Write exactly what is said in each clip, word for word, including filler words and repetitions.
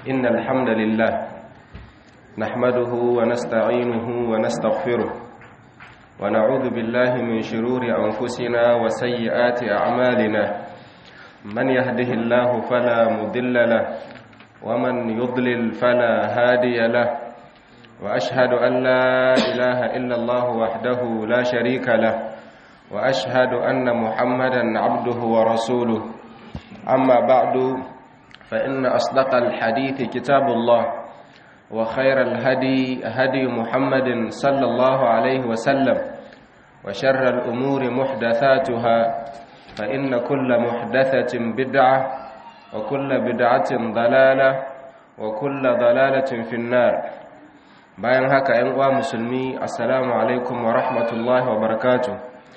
إن الحمد لله نحمده ونستعينه ونستغفره ونعوذ بالله من شرور أنفسنا وسيئات أعمالنا من يهده الله فلا مضل له ومن يضلل فلا هادي له وأشهد أن لا إله إلا الله وحده لا شريك له وأشهد أن محمدا عبده ورسوله أما بعد فإن أصدق الحديث كتاب الله وخير الهدي هدي محمد صلى الله عليه وسلم وشر الأمور محدثاتها فإن كل محدثة بدعة وكل بدعة ضلالة وكل ضلالة في النار. bayan haka ‘yan uwa musulmi assalamu alaikum wa rahmatullahi wa barakatuh.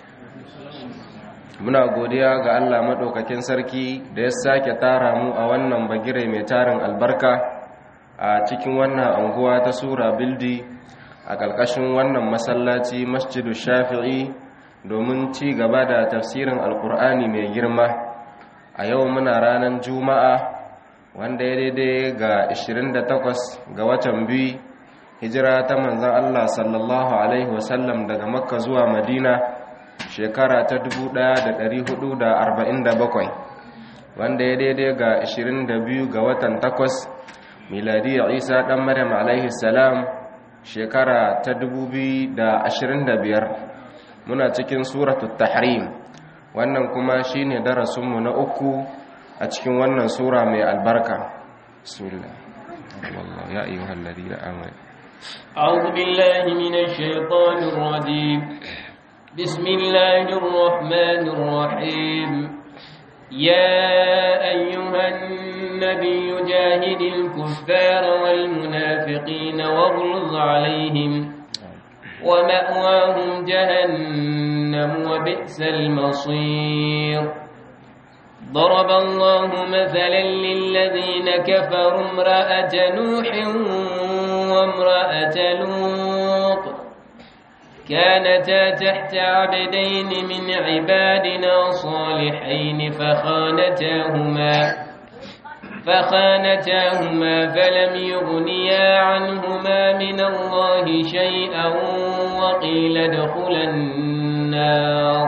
Muna godiya ga Allah maɗaukakin sarki da ya sake tara mu a wannan bagire mai tarin albarka a cikin wannan anguwa ta Sura Bildi a ƙarƙashin wannan masallaci Masjidu Shafi'i domin ci gaba da tafsirin Alƙur'ani mai girma. A yau muna ranar Juma'a wanda ya daidai ga ashirin da takwas ga watan biyu hijira ta manzan Allah sallallahu Alaihi wasallam daga Makka zuwa Madina shekara ta dubu ɗaya da ɗari hudu da arba'in da bakwai wanda ya daidai ga ashirin da biyu ga watan takwas miladiyya Isa ɗan Maryam alaihi salam shekara ta dubu biyu da ashirin da biyar. Muna cikin suratul tahrim, wannan kuma shine darasinmu na uku a cikin wannan sura mai albarka. Bismillah. Wallahu ya ayyuhal ladina amanu أعوذ بالله من الشيطان الرجيم بسم الله الرحمن الرحيم يا أيها النبي جاهد الكفار والمنافقين واغلظ عليهم ومأواهم جهنم وبئس المصير ضرب الله مثلا للذين كفروا امرأة نوح وامرأة لوط كانتا تحت عبدين من عبادنا صالحين فخانتاهما فخانتاهما فلم يغنيا عنهما من الله شيئا وقيل ادخلا النار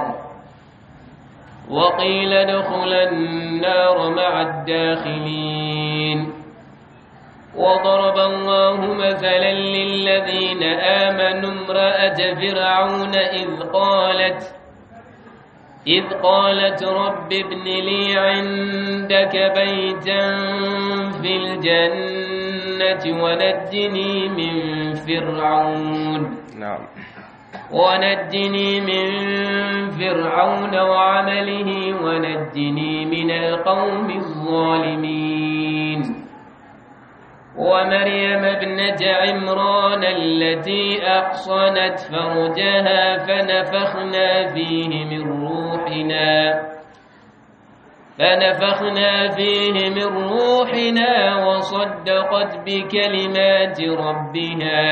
وقيل ادخلا النار مع الداخلين وضرب الله مثلا للذين آمنوا امرأة فرعون إذ قالت إذ قالت رب ابن لي عندك بيتا في الجنة ونجني من فرعون نعم ونجني من فرعون وعمله ونجني من القوم الظالمين ومريم ابنة عمران التي أحصنت فرجها فنفخنا فيه من روحنا فنفخنا فيه من روحنا وصدقت بكلمات ربها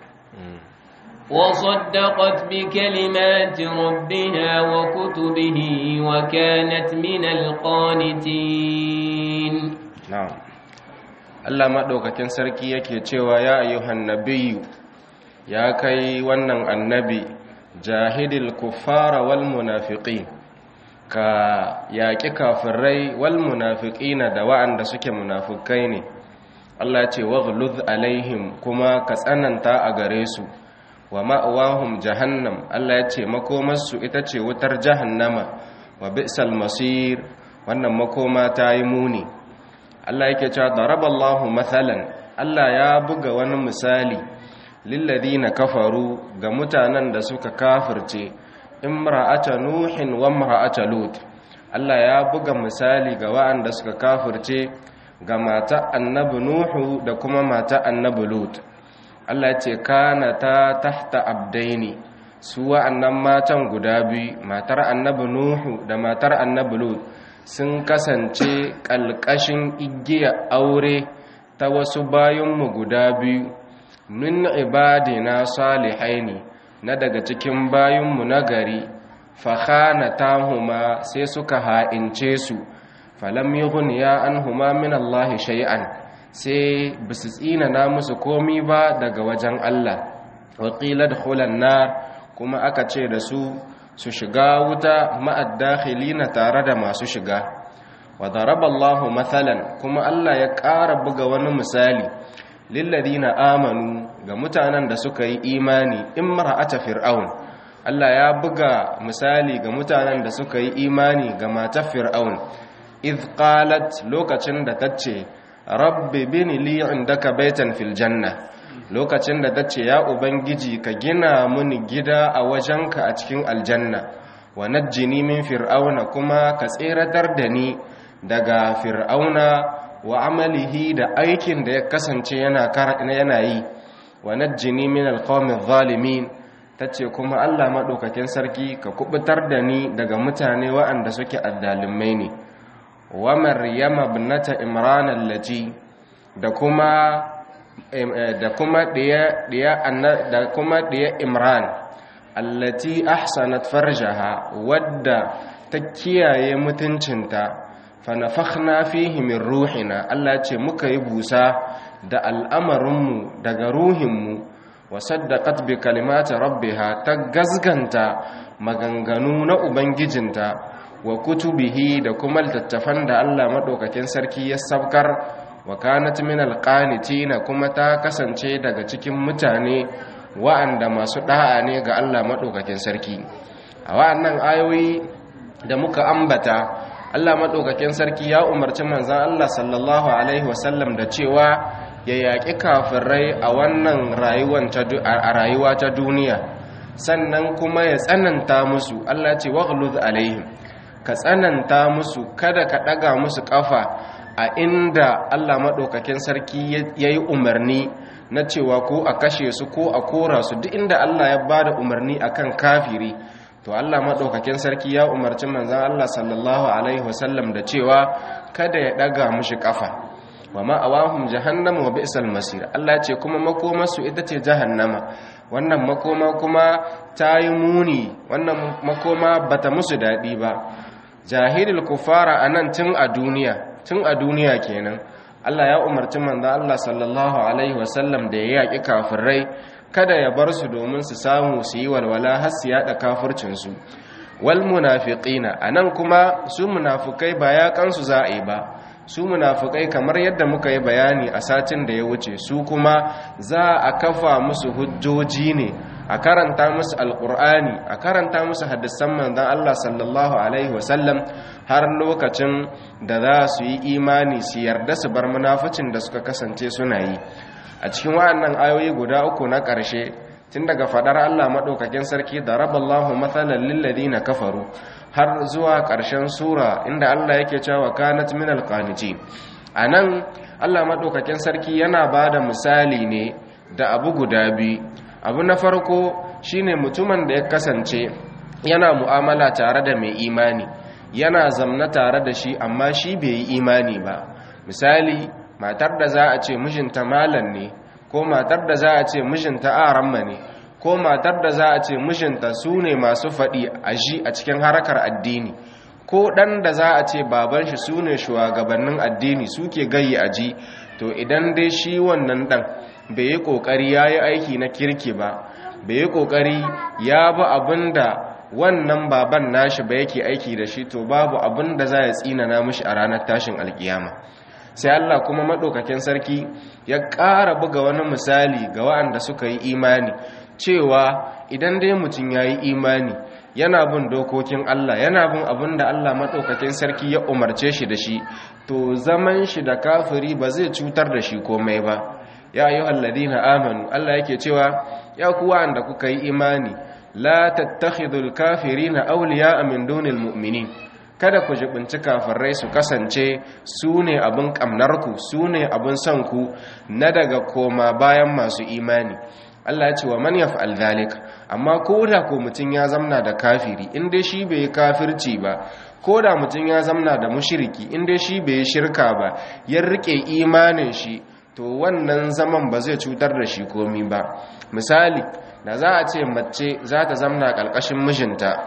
وصدقت بكلمات ربها وكتبه وكانت من القانتين. نعم. Allah maɗaukakin sarki yake cewa ya ayyuhan nabiyyu ya kai wannan annabi jahidil kuffara wal munafiqin ka yaƙi kafirai wal munafiqina da wa'anda suke munafikai ne. Allah ya ce waghluz alaihim kuma ka tsananta a gare su wa ma'awahum jahannam. Allah ya ce makomarsu ita ce wutar jahannama wa bi'sal masir, wannan makoma ta yi muni. Allah yake cewa daraballahu mathalan, Allah ya buga wani misali lilladhina kafaru ga mutanen da suka kafirce imra'ata nuhin wa imra'ata lut. Allah ya buga misali ga waɗanda suka kafirce ga mata annabi nuhu da kuma mata annabi lut. Allah ya ce kana ta tahta abdaini, su wa'annan matan guda biyu, matar annabi nuhu da matar annabi lut, sun kasance ƙalƙashin igiya aure ta wasu bayanmu guda biyu min ibadina salihaini, na daga cikin bayinmu na gari. fakhanatahuma sai suka ha'ince su falam yughniya anhuma min Allah shay'an sai bisu tsinana musu komi ba daga wajen Allah. wa qila dukhulan nar, kuma aka ce da su su shiga wuta ma'ad dakhilina tare da masu shiga. wa daraballahu mathalan, kuma Allah ya ƙara buga wani misali lilladina amanu, ga mutanen da suka yi imani, imra'ata fir'aun. Allah ya buga misali ga mutanen da suka yi imani ga matar fir'aun. idh qalat, lokacin da tace rabbi bini li indaka baitan fil janna, lokacin da tace ya ubangiji ka gina muni gida a wajenka a cikin aljanna. wa najjini min fir'auna, kuma ka tseratar da ni daga fir'auna wa amalihi, da aikin da ya kasance yana yana yi. wa najjini min alqawmi adh-dhalimin, tace kuma Allah madaukakin sarki ka kubutar da ni daga mutane waɗanda suke azzalumai ne. wa maryama ibnata imran allati, da kuma da kuma diya diya da kuma diya imran allati ahsanat farjaha, wadda ta kiyaye mutuncinta. fa nafakhna fihi min ruhina, Allah ce muka yi busa da al'amarinmu daga ruhinmu. wa saddaqat bi kalimati rabbiha, ta gazganta maganganu na ubangijinta. wa kutubihi, da kuma littattafan da Allah madaukakin sarki ya sabkar. wa kanat min alqanitina, kuma ta kasance daga cikin mutane wa'anda masu da'a ne ga Allah madaukakin sarki. a wa'annan ayoyi da muka ambata, Allah madaukakin sarki ya umarci manzon Allah sallallahu alaihi wasallam da cewa ya yaƙi kafirai a wannan rayuwar ta a rayuwa ta duniya, sannan kuma ya tsananta musu. Allah ce waghluz alaihim, ka tsananta musu, kada ka daga musu kafa a inda Allah madaukakin sarki yayi umarni na cewa ko a kashe su ko a kora su. duk inda Allah ya bada umarni akan kafiri, to Allah madaukakin sarki ya umarci manzon Allah sallallahu alaihi wasallam da cewa kada ya daga mushi kafa. wa ma'awahum jahannam wa bi'sal masir, Allah ce kuma makomarsu ita ce jahannama. wannan makoma kuma ta yi muni, wannan makoma bata musu daɗi ba. jahilul kufara anan tun a duniya tun a duniya kenan Allah ya umarci manzon Allah sallallahu alaihi wasallam da ya yaki kafirai, kada ya bar su domin su samu su yi walwala har su yada kafircin su. wal munafiqina, anan kuma su munafikai ba ya kansu za a yi ba. su munafikai kamar yadda muka yi bayani a satin da ya wuce, su kuma za a kafa musu hujjoji ne, a karanta musu alkur'ani, a karanta musu hadisan manzon Allah sallallahu alaihi wasallam, har lokacin da za su yi imani su yarda su bar munaficin da suka kasance suna yi. a cikin wa'annan ayoyi guda uku na ƙarshe, tun daga fadar Allah madaukakin sarki da raballahu mathalan lil ladina kafaru, har zuwa ƙarshen sura inda Allah yake cewa kanat minal qanitin. anan Allah madaukakin sarki yana bada misali ne da abu guda biyu. abu na farko shine mutumin da ya kasance yana mu'amala tare da mai imani, yana zamna tare da shi amma shi bai yi imani ba. misali, matar da za a ce mijinta malam ne, ko matar da za a ce mijinta aramma ne, ko matar da za a ce mijinta su ne masu faɗi a ji a cikin harkar addini, ko ɗan da za a ce baban shi su ne shugabannin addini suke gayi a ji. to idan dai shi wannan ɗan bai yi ƙoƙari ya yi aiki na kirki ba, bai yi ƙoƙari ya bi abin da wannan baban nashi ba yake aiki da shi, to babu abin da za ya tsinana mishi a ranar tashin alkiyama. sai Allah kuma maɗaukakin sarki ya ƙara buga wani misali ga waɗanda suka yi imani, cewa idan dai mutum ya yi imani yana bin dokokin Allah, yana bin abin da Allah maɗaukakin sarki ya umarce shi da shi, to zaman shi da kafiri ba zai cutar da shi komai ba. ya ayyuhal ladina amanu, Allah yake cewa ya ku wa'anda kuka yi imani, la tattakhidul kafirina awliya'a min dunil mu'minin, kada ku jibinci kafirai su kasance su ne abin ƙamnarku, su ne abin son ku na daga koma bayan masu imani. Allah ya ce wa man yaf'al dhalik, amma koda ko mutun ya zamna da kafiri in dai shi bai kafirci ba, koda mutun ya zamna da mushriki in dai shi bai shirka ba, ya rike imanin shi, to wannan zaman ba zai cutar da shi komai ba. misali, da za a ce mace za ta zamna ƙarƙashin mijinta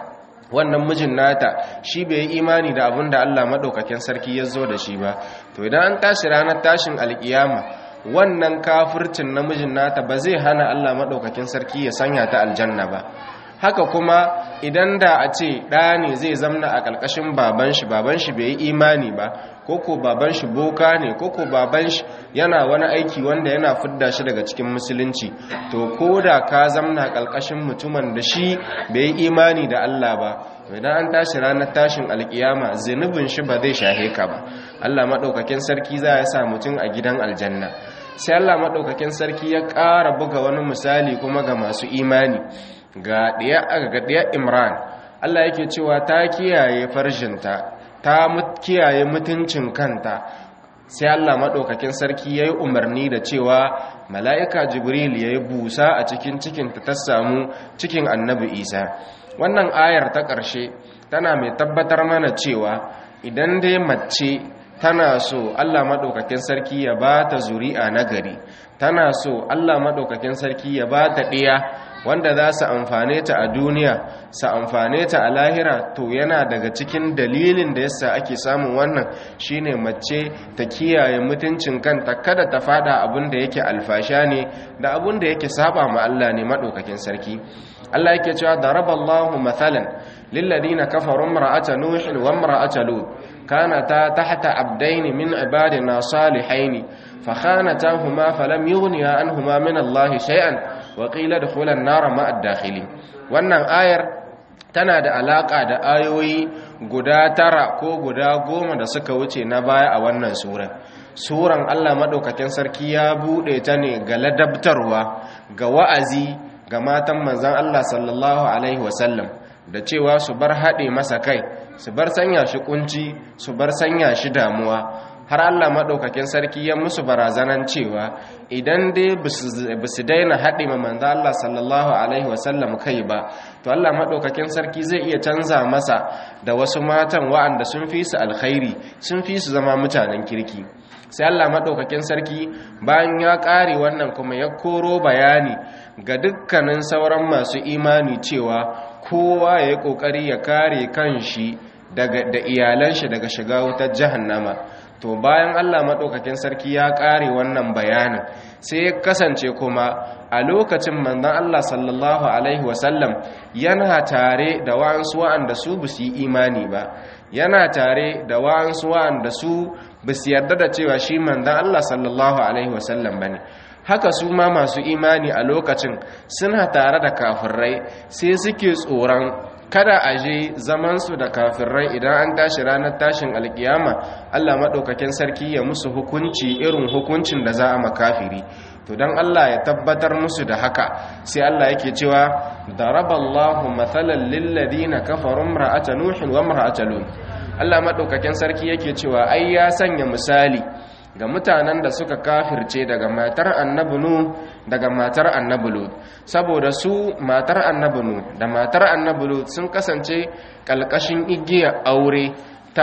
wannan mijin nata shi bai yi imani da abin da Allah madaukakin sarki ya zo da shi ba, to idan an tashi ranar tashin alkiyama wannan kafircin namijin nata ba zai hana Allah madaukakin sarki ya sanya ta aljanna ba. Haka kuma idan da a ce ɗa ne zai zamna a ƙarƙashin baban shi, baban shi bai yi imani ba, koko baban shi boka ne, koko baban shi yana wani aiki wanda yana fidda shi daga cikin musulunci, to ko da ka zamna ƙarƙashin mutumin da shi bai yi imani da Allah ba, idan an tashi ranar tashin alkiyama zunubin shi ba zai shahe ka ba. Allah maɗaukakin sarki za ya sa mutum a gidan aljanna. Sai Allah maɗaukakin sarki ya ƙara buga wani misali kuma ga masu imani ga ɗaya Imran. Allah yake cewa ta kiyaye farjinta, ta kiyaye mutuncin kanta. Sai Allah maɗaukakin sarki ya yi umarni da cewa mala'ika Jibril ya yi busa a cikin cikinta ta samu cikin annabi Isa. Wannan ayar ta ƙarshe tana mai tabbatar mana cewa idan dai mace tana so Allah maɗaukakin sarki ya ba ta zuri'a nagari, tana so Allah maɗaukakin sarki ya ba ta ɗiya wanda za su amfane ta a duniya, su amfane ta a lahira, to yana daga cikin dalilin da yasa ake samun wannan shine mace ta kiyaye mutuncin kanta, kada ta fada abin da yake alfasha ne da abin da yake saba ma Allah ne maɗaukakin sarki. Allah yake cewa daraballahu mathalan lilladheena kafaru imra'ata nuhin wa imra'ata lut kanata tahta abdayn min ibadina salihayn fakhanatahuma falam yughniya anhuma min Allah shay'an wa qila dukhulan nar ma'a ad-dakhilin. Wannan ayar tana da alaka da ayoyi guda tara ko guda goma da suka wuce na baya a wannan sura. Suran Allah madaukakin sarki ya bude ta ne ga ladabtarwa, ga wa'azi ga matan manzon Allah sallallahu alaihi wasallam da cewa su bar haɗe masa kai, su bar sanya shi kunci, su bar sanya shi damuwa. Har Allah maɗaukakin sarki ya musu barazanan cewa idan dai ba su daina haɗe ma manzo Allah sallallahu alaihi wasallam kai ba, to Allah maɗaukakin sarki zai iya canza masa da wasu matan wa'anda sun fi su alkhairi, sun fi su zama mutanen kirki. Sai Allah maɗaukakin sarki bayan ya ƙare wannan kuma ya koro bayani ga dukkanin sauran masu imani cewa kowa ya yi ƙoƙari ya kare kanshi da iyalan shi daga shiga wutar jahannama. To bayan Allah maɗaukakin sarki ya ƙare wannan bayanin, sai ya kasance kuma a lokacin manzon Allah sallallahu alaihi wasallam yana tare da wa'ansu wa'anda su ba su yi imani ba, yana tare da wa'ansu wa'anda su ba su yarda da cewa shi manzon Allah sallallahu alaihi wasallam bane. Haka su ma masu imani a lokacin suna tare da kafirai, sai suke tsoron kada a je zamansu da kafirai idan an tashi ranar tashin alkiyama Allah maɗaukakin sarki ya musu hukunci irin hukuncin da za a makafiri. To don Allah ya tabbatar musu da haka sai Allah yake cewa daraballahu mathalan lilladina kafaru imra'ata nuhin wa imra'ata lut. Allah maɗaukakin sarki yake cewa ai ya sanya misali ga mutanen da suka kafirce daga matar annabi Nuh daga matar annabi Lut, saboda su matar annabi Nuh da matar annabi Lut sun kasance kalkashin igiya aure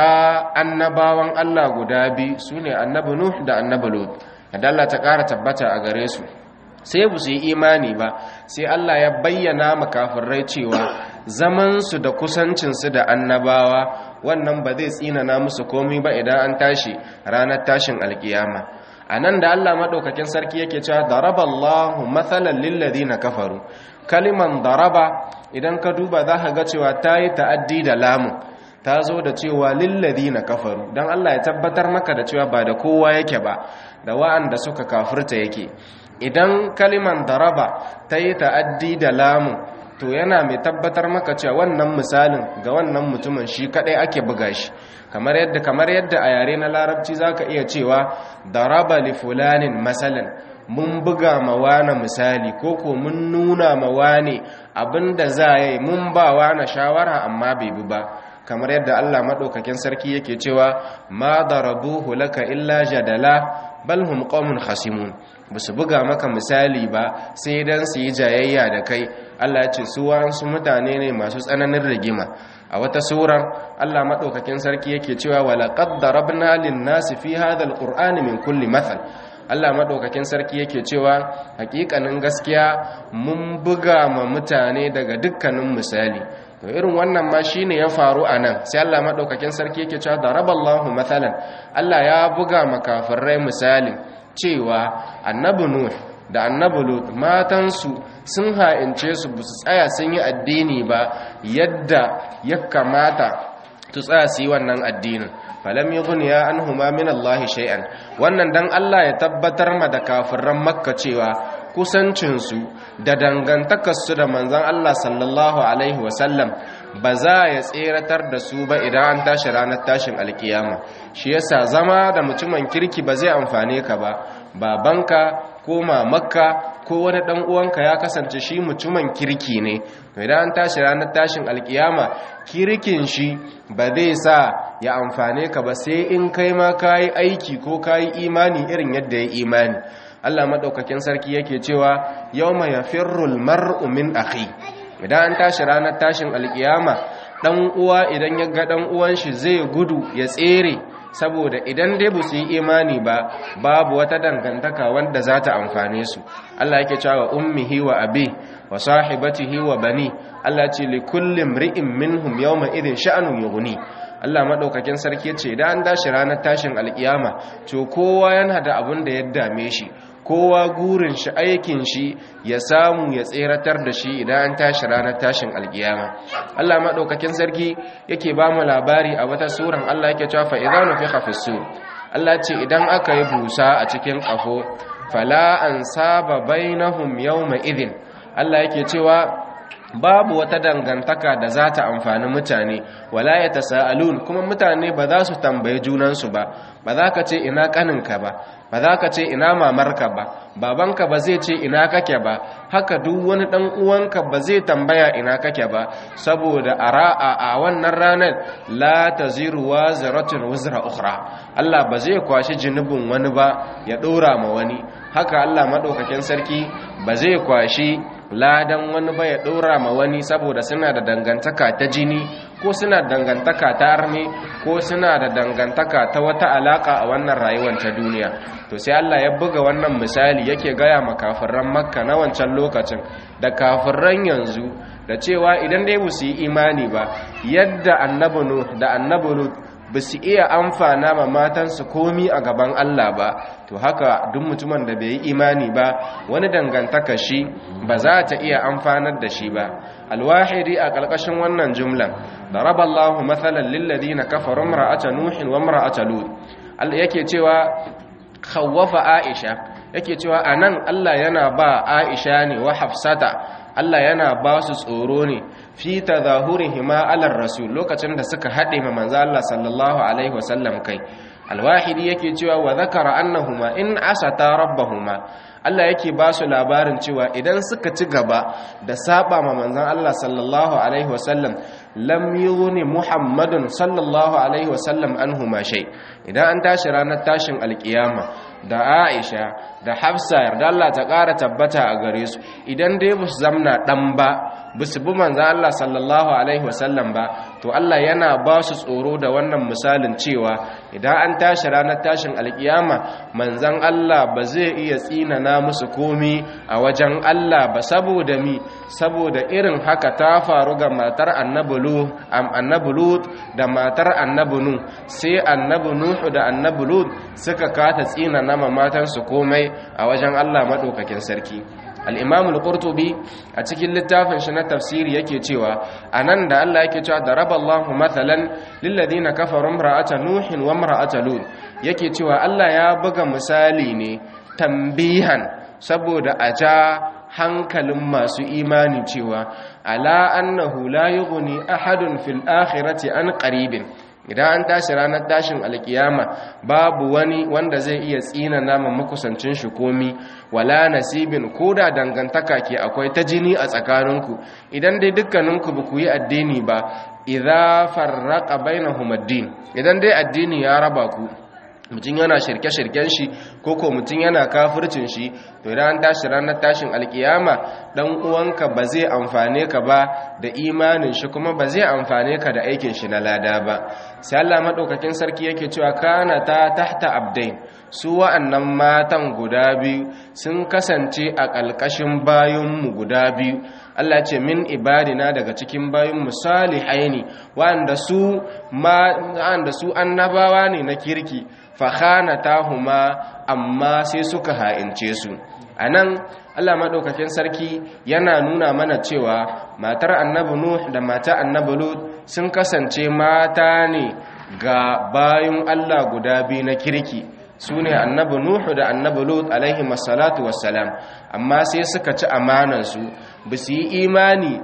ta annabawan Allah guda biyu, sune annabi Nuh da annabi Lut. Allah ta ƙara tabbata a gare su, sai bu su yi imani ba, sai Allah ya bayyana makafirai cewa zamansu da kusancinsu da annabawa wannan ba zai tsinana musu komai ba idan an tashi ranar tashin alkiyama. A nan da Allah maɗaukakin sarki yake cewa daraballahu mathalan lilladhina kafaru, kaliman daraba idan ka duba za ka ga cewa ta yi ta'addi da lamun, ta zo da cewa lilladhina kafaru don Allah ya tabbatar maka da cewa ba da kowa yake ba, da wa'anda suka kafirta yake. Idan kaliman daraba ta yi ta'addi da lamun, to yana mai tabbatar maka cewa wannan misalin ga wannan mutumin shi kadai ake buga shi, kamar yadda kamar yadda a yare na larabci zaka iya cewa daraba li fulanin masalan, mun buga mawana misali, ko ko mun nuna mawane abinda za yi, mun ba wana shawara amma bai bi ba. Kamar yadda Allah madaukakin sarki yake cewa ma darabuhu laka illa jadala bal hum qaumun khasimun, basu buga maka misali ba sai dan su yi jayayya da kai. Allah ya ce su wasu mutane ne masu tsananin rigima. A wata surar Allah madaukakin sarki yake cewa walaqad darabna lin-nasi fi hadha al-qur'ani min kulli mathal. Allah madaukakin sarki yake cewa hakikanin gaskiya mun buga ma mutane daga dukkanin misali. to irin wannan ma shine ya faru anan sai Allah madaukakin sarki yake cewa daraballahu mathalan Allah ya buga makafirai misali cewa annabi nuh da annabi lut matansu sun ha'ince su ba su tsaya sun yi addini ba yadda ya kamata su tsaya su yi wannan addinin falam yughniya anhuma min Allah shay'an wannan dan Allah ya tabbatar ma da kafiran makka cewa kusancinsu da dangantakarsu da manzon Allah sallallahu alaihi wasallam ba za ya tseratar da su ba idan an tashi ranar tashin alkiyama shi yasa zama da mutumin kirki ba zai amfane ka ba babanka ko mamakka ko wani dan uwanka ya kasance shi mutumin kirki ne to idan an tashi ranar tashin alkiyama kirkin shi ba zai sa ya amfane ka ba sai in kai ma kayi aiki ko kayi imani irin yadda ya imani Allah madaukakin sarki yake cewa yawma yafirrul mar'u min akhi idan an tashi ranar tashin alkiyama dan uwa idan ya ga dan uwan shi zai gudu ya tsere saboda idan dai ba su yi imani ba babu wata dangantaka wanda za ta amfane su Allah yake cewa ummihi wa abi wa sahibatihi wa bani Allah ce li kulli imri'in minhum yawma idhin sha'nun yughni Allah madaukakin sarki ce idan an dashi ranar tashin alkiyama to kowa yana da abin da ya dame shi kowa gurin shi aikin shi ya samu ya tseratar da shi idan an tashi ranar tashin alkiyama Allah madaukakin sarki yake ba mu labari a wata suran Allah yake cewa fa idza nufikha fis sur Allah ce idan aka yi busa a cikin kafo fala ansaba bainahum yawma idhin Allah yake cewa babu wata dangantaka da za ta amfani mutane wala ya tasa'alun kuma mutane ba za su tambaye junansu ba ba za ka ce ina kaninka ba ba za ka ce ina mamarka ba babanka ba zai ce ina kake ba haka duk wani dan uwanka ba zai tambaya ina kake ba saboda ara'a a wannan ranar la taziru waziratun wizra ukhra Allah ba zai kwashi jinubin wani ba ya dora ma wani haka Allah madaukakin sarki ba zai kwashi ladan wani ba ya ɗora ma wani saboda suna da dangantaka ta jini ko suna da dangantaka ta arme ko suna da dangantaka ta wata alaka a wannan rayuwar ta duniya to sai Allah ya buga wannan misali yake gaya ma kafiran makka na wancan lokacin da kafiran yanzu da cewa idan dai ba su yi imani ba yadda annabi nuh da annabi lut ba su iya amfana ma matansu komi a gaban Allah ba to haka duk mutumin da bai yi imani ba wani dangantaka shi ba za ta iya amfanar da shi ba alwahidi a ƙarƙashin wannan jumlan daraballahu mathalan lil ladina kafaru imra'ata nuhin wa imra'ata lut yake cewa khawwafa aisha yake cewa anan Allah yana ba aisha ne wa hafsata Allah yana ba su tsoro ne fi tadahurihima alar rasul lokacin da suka haɗe ma manzo Allah sallallahu alaihi wasallam kai alwahidi yake cewa wa zakara annahuma in asata rabbahuma Allah yake ba su labarin cewa idan suka ci gaba da saba ma manzon Allah sallallahu alaihi wasallam lam yughni muhammadun sallallahu alaihi wasallam anhuma shay idan an tashi ranar tashin alkiyama da Aisha da Hafsa yarda Allah ta ƙara tabbata a gare su idan dai ba su zamna dan ba ba su bi manzo Allah sallallahu alaihi wasallam ba to Allah yana ba su tsoro da wannan misalin cewa idan an tashi ranar tashin alkiyama manzon Allah ba zai iya tsinana musu komi a wajen Allah ba saboda mi saboda irin haka ta faru ga matar annabi Lut annabi Lut da matar annabi Nuh sai annabi Nuh da annabi Lut suka kata tsina nama matansu komai a wajen Allah madaukakin sarki al-Imam al-Qurtubi a cikin littafin shi na tafsiri yake cewa anan da Allah yake cewa daraballahu mathalan lil ladina kafaru imra'ata nuhin wa imra'ata lut yake cewa Allah ya buga misali ne tambihan saboda a ja hankalin masu imani cewa ala annahu la yughni ahadun fil akhirati an qaribin idan an tashi ranar tashin alkiyama babu wani wanda zai iya tsina nama makusancin shi komi wala nasibin koda dangantaka ke akwai ta jini a tsakaninku idan dai dukkaninku ba ku yi addini ba idza farraqa bainahum ad-din idan dai addini ya raba ku mutum yana shirke-shirken shi ko ko mutum yana kafircin shi to idan an tashi ranar tashin alkiyama dan uwanka ba zai amfane ka ba da imanin shi kuma ba zai amfane ka da aikin shi na lada ba sai Allah madaukakin sarki yake cewa kana ta tahta abdain su wa'annan matan guda biyu sun kasance a ƙalƙashin bayinmu guda biyu Allah ce min ibadina daga cikin bayinmu salihaini wa'anda su wa'anda su annabawa ne na kirki fa khanatahuma amma sai suka ha'ince su anan Allah madaukakin sarki yana nuna mana cewa matar annabi Nuh da matar annabi Lut sun kasance mata ne ga bayin Allah guda biyu na kirki sune annabi Nuh da annabi Lut alaihi masallatu wassalam amma sai suka ci amanan su basu yi imani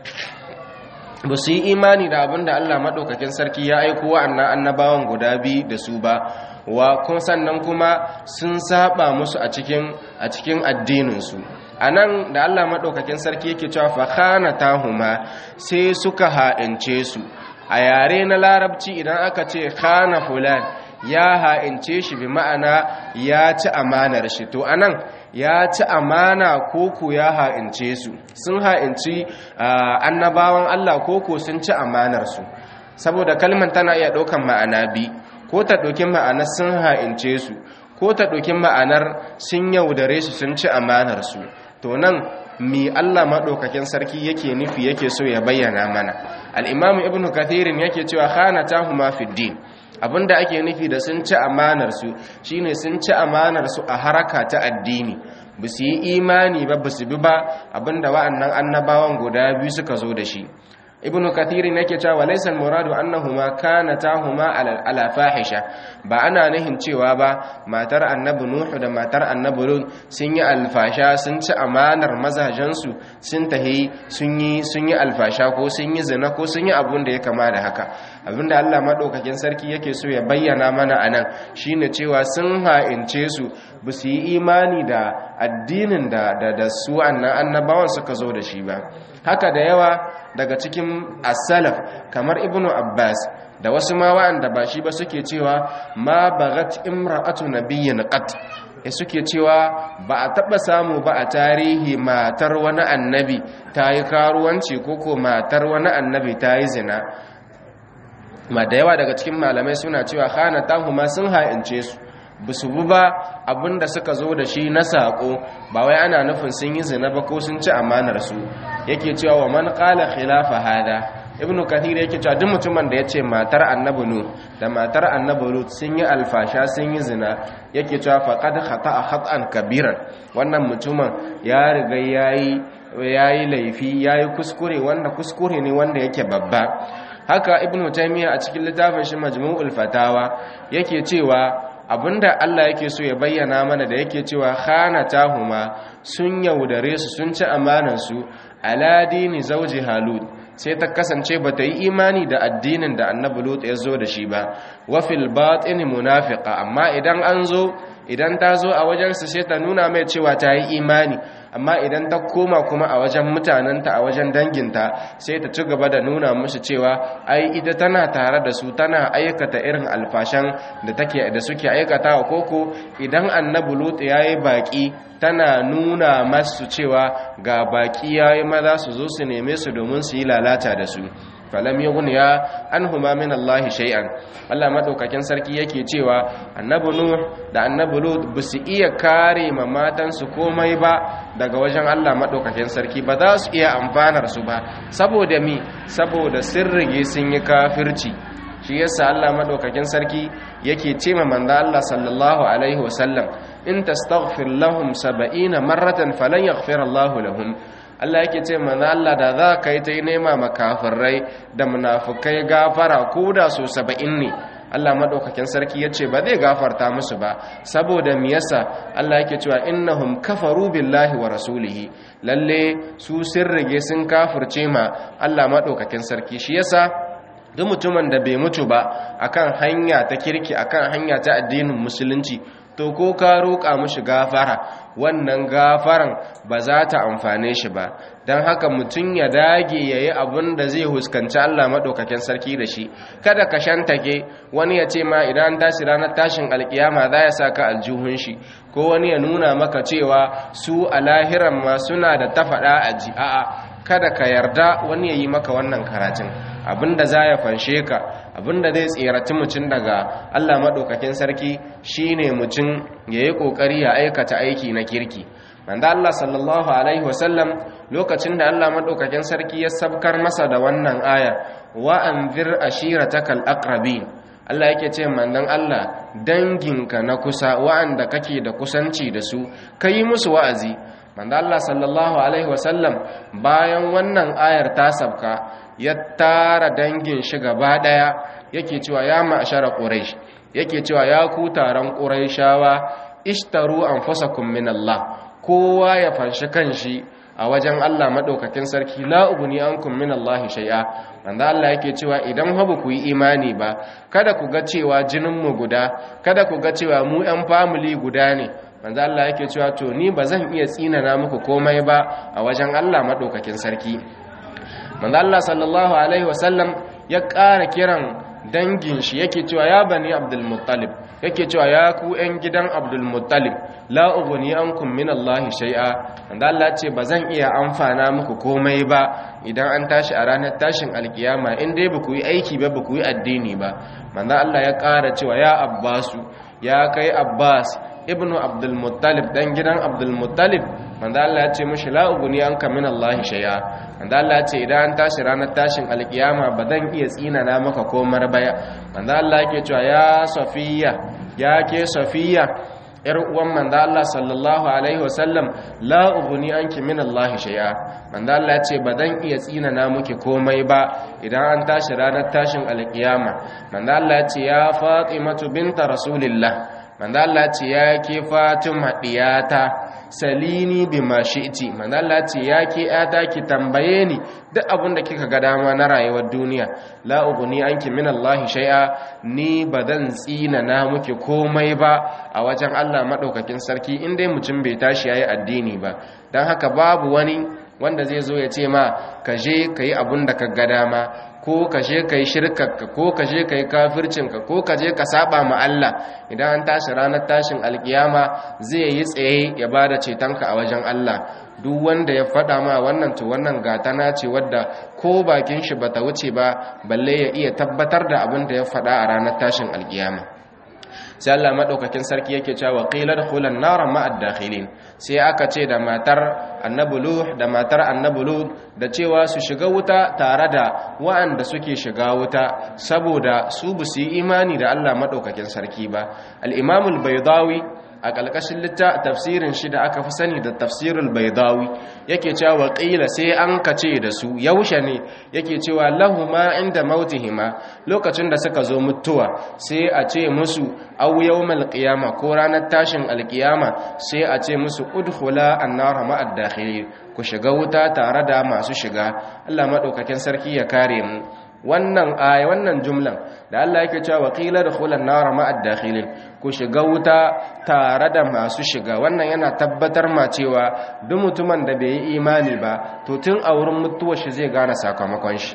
basu yi imani da abinda Allah madaukakin sarki ya aika wa'annan annabawan guda biyu da su ba wa kun sannan kuma sun saba musu a cikin a cikin addininsu anan da Allah madaukakin sarki yake cewa fa khanatahuma sai suka ha'ince su a yare na larabci idan aka ce khana fulan ya ha'ince shi bi ma'ana ya ci amanar shi to anan ya ci amana koko ya ha'ince su sun ha'inci annabawan Allah koko sun ci amanar su saboda kalmar tana iya ɗaukan ma'ana bi ko ta ɗauki ma'anar sun ha'ince su ko ta ɗauki ma'anar sun yaudare su sun ci amanar su to nan mi Allah maɗaukakin sarki yake nufi yake so ya bayyana mana al-Imam Ibn Kathirin yake cewa khanatahuma fid din abinda ake nufi da sun ci amanar su shine sun ci amanar su a haraka ta addini ba su yi imani ba ba su bi ba abinda wa'annan annabawan guda biyu suka zo da shi ibnu kathirin yake cewa laysa al-muradu annahuma kanatahuma ala, ala fahisha ba ana nihin cewa ba matar annabi nuhu da matar annabi lut sun yi alfasha sun ci amanar mazajen su sun tahi sun yi sun yi alfasha ko sun yi zina ko sun yi abun da ya kama da haka abinda Allah madaukakin sarki yake so ya bayyana mana anan shine cewa sun ha'ince su ba su yi imani da addinin da da, da su annabawan suka zo da shi ba haka da yawa daga cikin as-salaf kamar ibnu abbas da wasu ma wa'anda ba shi ba suke cewa ma bagat imra'atu nabiyyin qat e suke cewa ba a taba samu ba a tarihi matar wani annabi tayi karuwanci koko matar wani annabi tayi zina ma da yawa daga cikin malamai suna cewa khanatahuma sun ha'ince su bisu ba abinda suka zo da shi na sako ba wai ana nufin sun yi zina ba ko sun ci amanar su yake cewa wa man qala khilafa hada ibnu kathir yake cewa duk mutumin da yace matar annabi nu da matar annabi lut sun yi alfasha sun yi zina yake cewa faqad khata'a khata'an kabiran wannan mutumin ya riga yayi yayi laifi yayi kuskure wanda kuskure ne wanda yake babba haka ibnu taymiya a cikin littafin shi majmu'ul fatawa yake cewa abinda Allah yake so ya bayyana mana da yake cewa khanatahuma sun yaudare su sun ci amanan su ala dini zawji halut sai ta kasance bata yi imani da addinin da annabi lut ya zo da shi ba wa fil batin munafiqa amma idan an zo idan ta zo a wajen su sai ta nuna mai cewa ta yi imani amma idan ta koma kuma a wajen mutanenta a wajen danginta sai ta ci gaba da nuna musu cewa ai ita tana tare da su tana aikata irin alfashan da take da suke aikatawa koko idan annabi lut yayi baki tana nuna masu cewa ga baki yayi maza su zo su neme su domin su yi lalata da su falam yughniya anhuma min Allah shay'an Allah madaukakin sarki yake cewa annabi nuh da annabi lut bisu iya kare ma matan su komai ba daga wajen Allah madaukakin sarki ba za su iya amfanar su ba saboda mi saboda sirrige sun yi kafirci shi yasa Allah madaukakin sarki yake ce ma manzo Allah sallallahu alaihi wasallam in tastaghfir lahum sab'ina marratan falan yaghfir Allah lahum Allah yake ce manzo Allah da za ka yi ta yi nema makafirai da munafukai gafara ko da so saba'in ne Allah madaukakin sarki yace ba zai gafarta musu ba saboda me yasa Allah yake cewa innahum kafaru billahi wa rasulihi lalle su sirrige sun kafirce ma Allah madaukakin sarki shi yasa duk mutumin da bai mutu ba akan hanya ta kirki akan hanya ta addinin musulunci to ko ka roƙa mishi gafara wannan gafaran ba za ta amfane shi ba don haka mutum ya dage ya yi abin da zai huskanci Allah maɗaukakin sarki da shi kada ka shantake wani ya ce ma idan tashi ranar tashin alkiyama za ya sa ka aljihun shi ko wani ya nuna maka cewa su a lahiran ma suna da ta faɗa a ji a'a kada ka yarda wani ya yi maka wannan karatun abinda za ya fanshe ka abinda zai tsiraci mutum daga Allah madaukakin sarki shine mutum yayi kokari ya aikata aiki na kirki. manzo Allah sallallahu alaihi wasallam lokacin da Allah madaukakin sarki ya sabkar masa da wannan aya wa anzir ashiratakal aqrabin, Allah yake ce manzon Allah danginka na kusa wa'anda kake da kusanci da su kai musu wa'azi. manzo Allah sallallahu alaihi wasallam bayan wannan ayar ta sabka ya tara dangin shi gaba daya yake cewa ya ma'ashara quraish, yake cewa ya ku taron quraishawa ishtaru anfusakum min Allah, kowa ya fanshi kanshi a wajen Allah madaukakin sarki, la uguni ankum min Allah shay'a. manzo Allah yake cewa idan ba ku yi imani ba, kada ku ga cewa jinin mu guda, kada ku ga cewa mu ɗan family guda ne. manzo Allah yake cewa to ni bazan iya tsinana muku komai ba a wajen Allah madaukakin sarki. manzo Allah sallallahu alaihi wasallam ya ƙara kiran dangin shi yake cewa ya bani Abdul Muttalib, yake cewa ya ku ƴan gidan Abdul Muttalib, la ughni ankum min Allah shay'a. manzo Allah ce bazan iya amfana muku komai ba idan an tashi a ranar tashin alkiyama in dai baku yi aiki ba, baku yi addini ba. manzo Allah ya ƙara cewa ya Abbasu, ya kai Abbas ibnu Abdul Muttalib, dan gidan Abdul Muttalib, manzo Allah ya ce mishi la ughni anka min Allah shay'a. manzo Allah ya ce idan an tashi ranar tashin alkiyama ba zan iya tsinana maka komar baya. manzo Allah yake cewa ya Safiya, ya ke Safiya yar uwan manzo Allah sallallahu alaihi wasallam, la ughni anki min Allah shay'a. manzo Allah ya ce ba zan iya tsinana miki komai ba idan an tashi ranar tashin alkiyama. manzo Allah ya ce ya Fatimatu binta Rasulillah, manzo Allah ce ya ke Fatima diyata salini bima shi'ti. manzo Allah ce ya ke ata ki tambaye ni duk abin da kika ga dama na rayuwar duniya, la ughni anki min Allah shay'a, ni badan tsina na muke komai ba a wajen Allah madaukakin sarki in dai mutum bai tashi yayi addini ba. dan haka babu wani wanda zai zo ya ce ma ka je kai abin da ka ga dama, ko ka je ka yi shirkarka, ko ka je ka yi kafircinka, ko ka je ka saba ma Allah. idan an tashi ranar tashin alkiyama zai yi tsaye ya ba da cetonka a wajen Allah. duk wanda ya faɗa ma wannan to wannan gatana ce wadda ko bakin shi bata wuce ba balle ya iya tabbatar da abin da ya faɗa a ranar tashin alkiyama. sai Allah madaukakin sarki yake cewa qila dukhulan nar ma'ad dakhilin, sai aka ce da matar annabi Nuh da matar annabi Lut da cewa su shiga wuta tare da wa'anda suke shiga wuta saboda su bu su yi imani da Allah madaukakin sarki ba. al-Imam al-Baydawi a kalkashin litta tafsirin shi da aka fi sani da tafsirul Baydawi yake cewa qila sai an kace da su yaushe ne, yake cewa lahuma inda mautihima, lokacin da suka zo mutuwa sai a ce musu aw yawmal qiyama, ko ranar tashin alqiyama sai a ce musu udkhula an-nar ma'ad dakhilin, ku shiga wuta tare da masu shiga. Allah madaukakin sarki ya kare mu. wannan aya wannan jumlan da Allah yake cewa qila dukhulan nar ma'ad dakhilin, ku shiga wuta tare da masu shiga, wannan yana tabbatar ma cewa duk mutumin da bai yi imani ba to tun a wurin mutuwar shi zai gane sakamakon shi.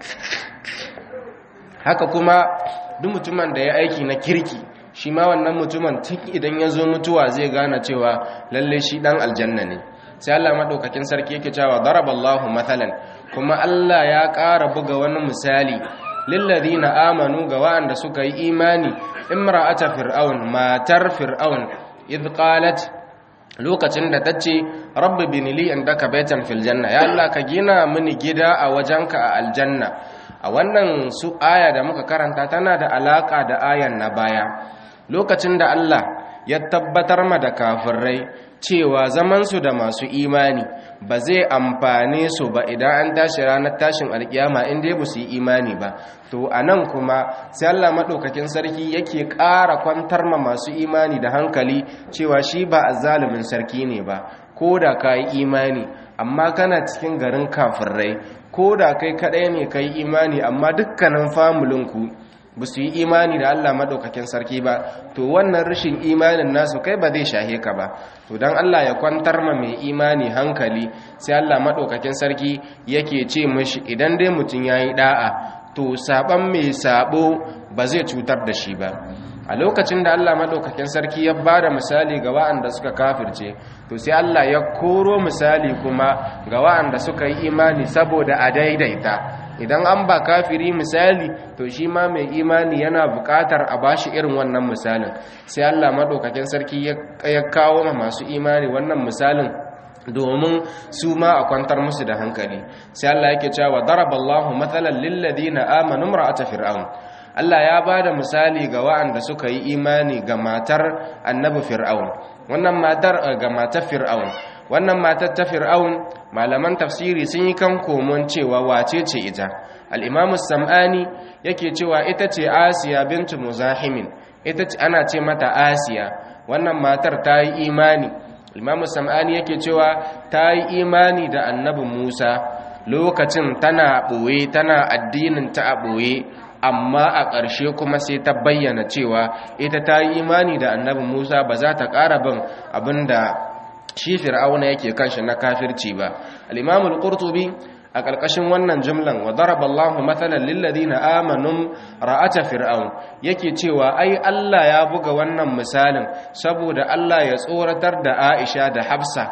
haka kuma duk mutumin da ya aiki na kirki, shi ma wannan mutumin tun idan ya zo mutuwa zai gane cewa lalle shi dan aljanna ne. sai Allah madaukakin sarki yake cewa daraballahu mathalan, kuma Allah ya ƙara buga wani misali lilladhina amanu ga wa'anda suka yi imani, imra'ata fir'aun, matar fir'aun, idh qalat, lokacin da tace rabbi binili indaka baitan fil janna, ya Allah ka gina mini gida a wajenka a aljanna. a wannan su aya da muka karanta tana da alaka da ayan na baya, lokacin da Allah ya tabbatar ma da kafirai cewa zamansu da masu imani ba zai amfane su ba idan an tashi ranar tashin alkiyama in dai ba su yi imani ba. to anan kuma sai Allah madaukakin sarki yake ƙara kwantar ma masu imani da hankali cewa shi ba azzalumin sarki ne ba. ko da ka yi imani amma kana cikin garin kafirai, ko da kai kadai ne ka yi imani amma dukkanin famulinku ba su yi imani da Allah madaukakin sarki ba, to wannan rashin imanin nasu kai ba zai shahe ka ba. to dan Allah ya kwantar ma mai imani hankali sai Allah madaukakin sarki yake ce mishi idan dai mutun yayi da'a to saban mai sabo ba zai cutar da shi ba. a lokacin da Allah madaukakin sarki ya bada misali ga wa'anda suka kafirce, to sai Allah ya koro misali kuma ga wa'anda suka yi imani saboda a daidaita. idan an ba kafiri misali to shi ma mai imani yana buƙatar a bashi irin wannan misalin. Sai Allah madaukakin sarki ya kawo ma masu imani wannan misalin domin su ma a kwantar musu da hankali. Sai Allah yake cewa daraballahu mathalan lil ladina amanu imra'ata fir'aun. Allah ya bada misali ga wa'anda suka yi imani ga matar annabi fir'aun. Wannan matar ga matar fir'aun wannan matar ta fir'aun malaman tafsiri sun yi kan komon cewa wace ce ita. al-imamu sam'ani yake cewa ita ce Asiya bintu Muzahimin, ita ce ana ce mata Asiya. wannan matar ta yi imani, al-imamu sam'ani yake cewa ta yi imani da annabi Musa lokacin tana ɓoye tana addinin ta a ɓoye, amma a ƙarshe kuma sai ta bayyana cewa ita ta yi imani da annabi Musa ba za ta ƙara bin abinda shi fir'auna yake kanshi na kafirci ba. al-imam al-qurtubi a ƙarƙashin wannan jumlan wa daraballahu mathalan lil ladina amanu ra'ata fir'aun yake cewa ai Allah ya buga wannan misalin saboda Allah ya tsoratar da Aisha da Hafsa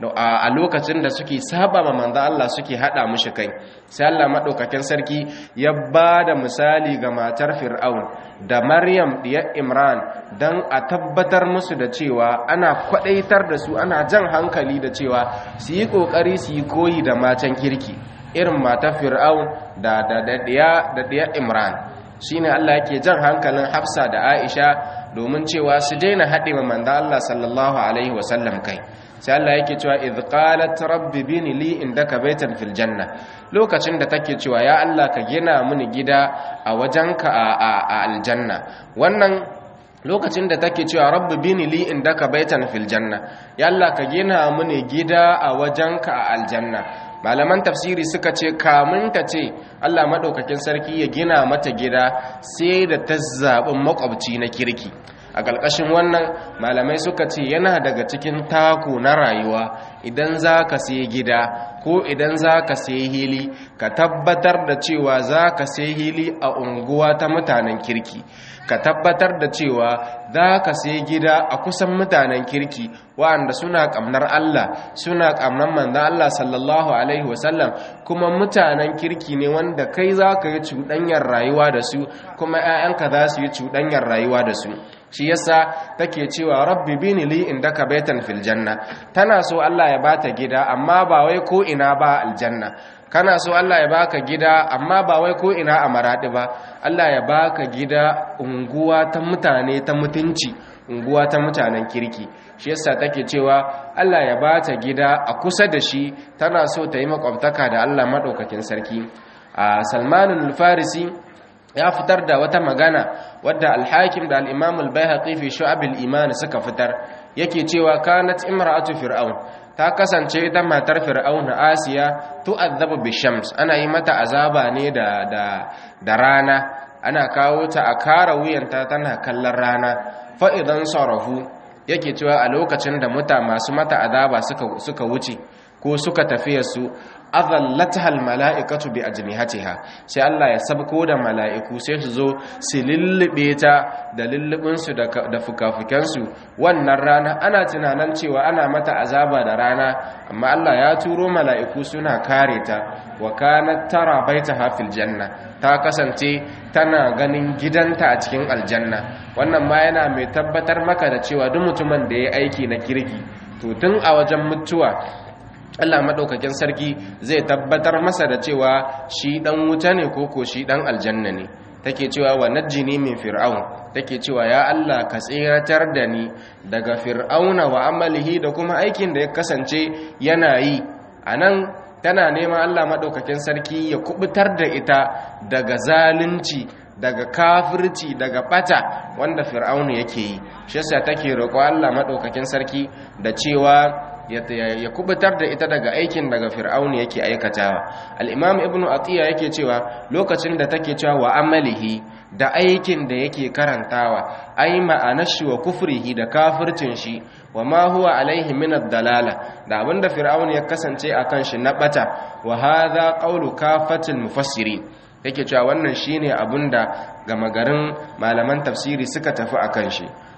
a lokacin da suke saba ma manzo Allah suke hada mushi kai. Sai Allah madaukakin sarki ya bada misali ga matar Fir'aun da Maryam diyar Imran dan a tabbatar musu da cewa ana kwadaitar da su, ana jan hankali da cewa su yi kokari su yi koyi da matan kirki irin matar Fir'aun da da da diyar Imran. Shine Allah yake jan hankalin Hafsa da Aisha domin cewa su daina haɗe ma manzo Allah sallallahu alaihi wasallam kai. Sai Allah yake cewa idh qalat rabbi bini li indaka baitan fil janna, lokacin da take cewa ya Allah ka gina mini gida a wajenka a aljanna. Wannan lokacin da take cewa rabbi bini li indaka baitan fil janna, ya Allah ka gina mini gida a wajenka a aljanna. Malaman tafsiri suka ce kamun ta ce Allah madaukakin sarki ya gina mata gida sai da ta zaɓi makwabci na kirki. A ƙarƙashin wannan malamai suka ce yana daga cikin taku na rayuwa, idan za ka sayi gida ko idan za ka sayi hili ka tabbatar da cewa za ka sayi hili a unguwa ta mutanen kirki, ka tabbatar da cewa za ka sayi gida a kusan mutanen kirki waɗanda suna ƙamnar Allah suna ƙamnar manzon Allah sallallahu alaihi wasallam, kuma mutanen kirki ne wanda kai za ka yi cuɗanyar rayuwa da su kuma 'ya'yanka za su yi cuɗanyar rayuwa da su. Shi yasa take cewa rabbi bini li indaka baitan fil janna, tana so Allah ya bata gida amma ba wai ko ina ba aljanna. Kana so Allah ya baka gida amma ba wai ko ina a maradi ba, Allah ya baka gida unguwa ta mutane ta mutunci, unguwa ta mutanen kirki. Shi yasa take cewa Allah ya bata gida a kusa da shi, tana so ta yi makwabtaka da Allah madaukakin sarki. a Salman al-Farisi ya fitar da wata magana wadda al-Hakim da al-Imam al-Baihaqi fi Shu'ab al-Iman suka fitar, yake cewa kanat imra'atu fir'aun, ta kasance ita matar fir'aun Asiya tu'adhabu bi-shams, ana yi mata azaba ne da da da rana, ana kawo ta a kara wuyanta tana kallon rana. Fa idan sarafu, yake cewa a lokacin da muta masu mata azaba suka suka wuce ko suka tafiya su, azallatha almala'ikatu bi ajnihatiha, sai Allah ya sabko da mala'iku sai su zo su lullube ta da lullubin su da fukafukan su. Wannan rana ana tunanin cewa ana mata azaba da rana, amma Allah ya turo mala'iku suna kare ta. Wa kanat tara baitaha fil janna, ta kasance tana ganin gidanta a cikin aljanna. Wannan ma yana mai tabbatar maka da cewa duk mutumin da ya aiki na kirki to tun a wajen mutuwa Allah madaukakin sarki zai tabbatar masa da cewa shi dan wuta ne ko ko shi dan aljanna ne. Take cewa wa najjini min fir'aun, take cewa ya Allah ka tsiratar da ni daga fir'auna wa amalihi, da kuma aikin da ya kasance yana yi. Anan tana neman Allah madaukakin sarki ya kubutar da ita daga zalunci, daga kafirci, daga bata wanda fir'auna yake yi. Shi yasa take roƙo Allah madaukakin sarki da cewa ya kubutar da ita daga aikin daga fir'auni yake aikatawa. al-imam ibnu atiya yake cewa lokacin da take cewa wa amalihi, da aikin da yake karantawa, ai ma'anar shi wa kufrihi, da kafircin shi, wa ma huwa alaihi min ad-dalala, da abinda fir'auni ya kasance akan shi na bata. wa hadha qawlu kafatil mufassirin, yake cewa wannan shine abinda gama garin malaman tafsiri suka tafi akan shi.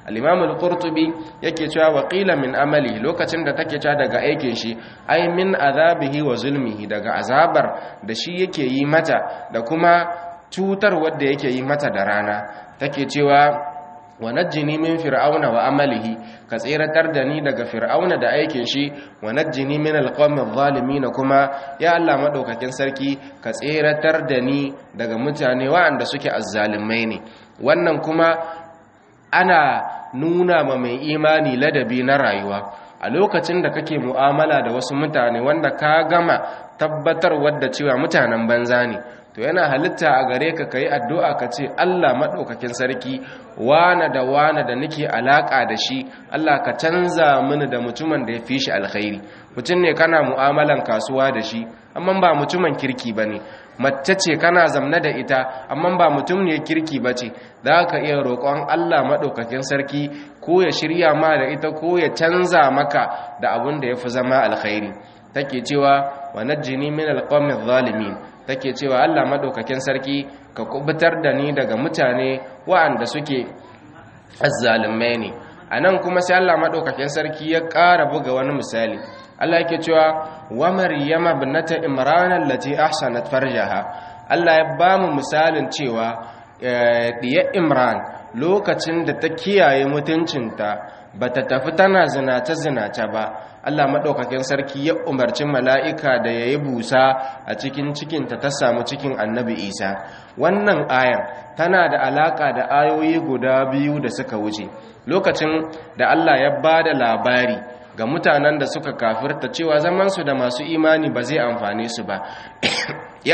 al-imam al-qurtubi yake cewa wa qila min amali lokacin da take cewa daga aikin shi ai min azabihi wa zulmihi daga azabar da shi yake yi mata da kuma cutar wadda yake yi mata da rana take cewa wa najjini min fir'auna wa amalihi ka tsiratar da ni daga fir'auna da aikin shi wa najjini min alqawmi adh-dhalimin kuma ya Allah madaukakin sarki ka tsiratar da ni daga mutane waɗanda suke azzalimai ne wannan kuma ana nuna ma mai imani ladabi na rayuwa a lokacin da kake mu'amala da wasu mutane wanda ka gama tabbatar wadda cewa mutanen banza ne to yana halitta a gare ka kai addu'a ka ce Allah madaukakin sarki wana da wana da nake alaka da shi Allah ka canza mini da mutumin da ya fi shi alkhairi mutum ne kana mu'amalan kasuwa da shi amma ba mutumin kirki bane mace ce kana zamna da ita amma ba mutum ne kirki bace za ka iya roƙon Allah madaukakin sarki ko ya shirya ma da ita ko ya canza maka da abin da yafi zama alkhairi take cewa wa najjini min alqawmi adh-dhalimin take cewa Allah madaukakin sarki ka kubutar da ni daga mutane waɗanda suke azzalimai ne anan kuma sai Allah madaukakin sarki ya ƙara buga wani misali Allah yake cewa wa maryama ibnata imran allati ahsanat farjaha Allah ya ba mu misalin cewa diyar imran lokacin da ta kiyaye mutuncinta bata tafi tana zinace zinace ba Allah madaukakin sarki ya umarci mala'ika da yayi busa a cikin cikinta ta samu cikin annabi Isa wannan ayar tana da alaka da ayoyi guda biyu da suka wuce lokacin da Allah ya bada labari ga mutanen da suka kafirta cewa zaman su da masu imani ba zai amfane su ba ya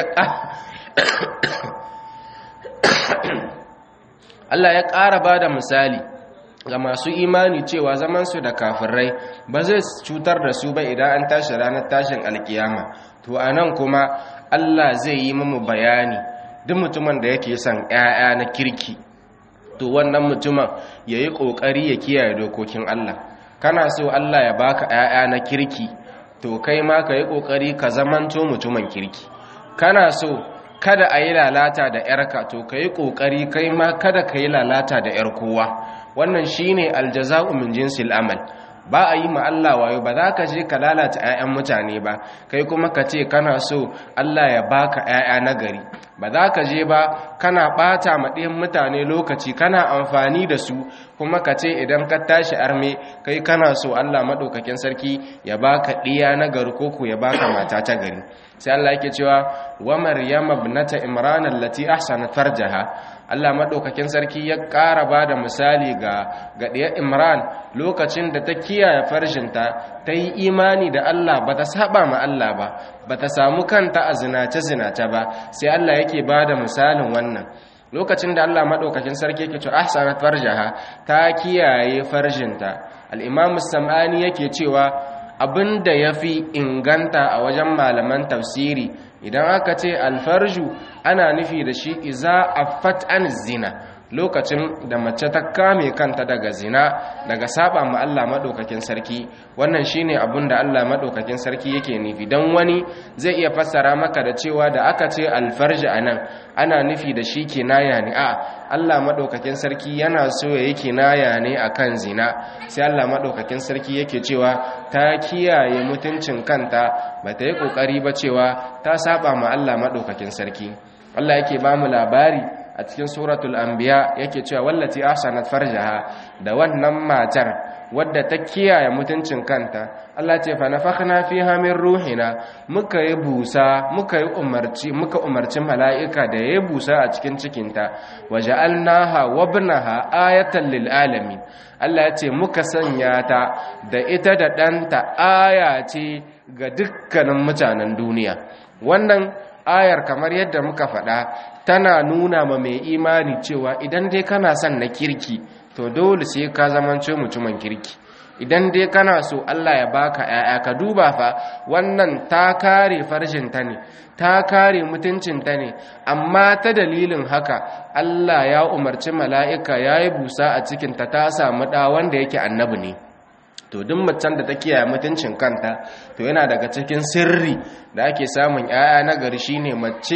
Allah ya ƙara bada misali ga masu imani cewa zamansu da kafirai ba zai cutar da su ba idan an tashi ranar tashin alkiyama to anan kuma Allah zai yi mu bayani duk mutumin da yake son ƴaƴa na kirki to wannan mutumin yayi kokari ya kiyaye dokokin Allah kana so Allah ya baka ƴaƴa na kirki to kai ma kai kokari ka zamanto mutumin kirki kana so kada a yi lalata da ƴarka to kai kokari kai ma kada ka yi lalata da ƴar kowa wannan shine aljaza'u min jinsil amal ba a yi ma Allah wayo ba za ka je ka lalata 'ya'yan mutane ba kai kuma ka ce kana so Allah ya baka 'ya'ya nagari ba za ka je ba kana bata ma ɗiyan mutane lokaci kana amfani da su kuma ka ce idan ka tashi arme kai kana so Allah madaukakin sarki ya baka ɗiya nagari koko ya baka mata ta gari sai Allah yake cewa wa maryama ibnata imran allati ahsanat farjaha Allah madaukakin sarki ya ƙara ba da misali ga ga ɗiyar Imran lokacin da ta kiyaye farjinta ta yi imani da Allah ba ta saba ma Allah ba ba ta samu kanta a zinace-zinace ba sai Allah yake ba da misalin wannan lokacin da Allah madaukakin sarki yake cewa ahsanat farjaha ta kiyaye farjinta al-Imam Sam'ani yake cewa abinda yafi inganta a wajen malaman tafsiri idan aka ce alfarju ana nufi da shi iza affat an zina lokacin da mace ta kame kanta daga zina daga saba ma Allah madaukakin sarki wannan shine abin da Allah madaukakin sarki yake nufi dan wani zai iya fassara maka da cewa da aka ce alfarji anan ana nufi da shi kinaya ne a Allah madaukakin sarki yana so ya yi kinaya ne akan zina sai Allah madaukakin sarki yake cewa ta kiyaye mutuncin kanta bata yi kokari ba cewa ta saba ma Allah madaukakin sarki Allah yake ba mu labari a cikin suratul anbiya yake cewa wallati ahsanat farjaha da wannan matar wadda ta kiyaye mutuncin kanta Allah ce fa nafakhna fiha min ruhina muka yi busa muka yi umarci muka umarci mala'ika da yayi busa a cikin cikinta waja'alnaha wabnaha ayatan lil alamin Allah ya ce muka sanya ta da ita da danta aya ce ga dukkanin mutanen duniya wannan ayar kamar yadda muka faɗa tana nuna ma mai imani cewa idan dai kana son na kirki to dole sai ka zamance mutumin kirki idan dai kana so Allah ya baka ƴaƴa ka duba fa wannan ta kare farjinta ne ta kare mutuncinta ne amma ta dalilin haka Allah ya umarci mala'ika yayi busa a cikin ta ta samu da wanda yake annabi ne to duk macen da ta kiyaye mutuncin kanta to yana daga cikin sirri da ake samun ƴaƴa na gari shine mace ta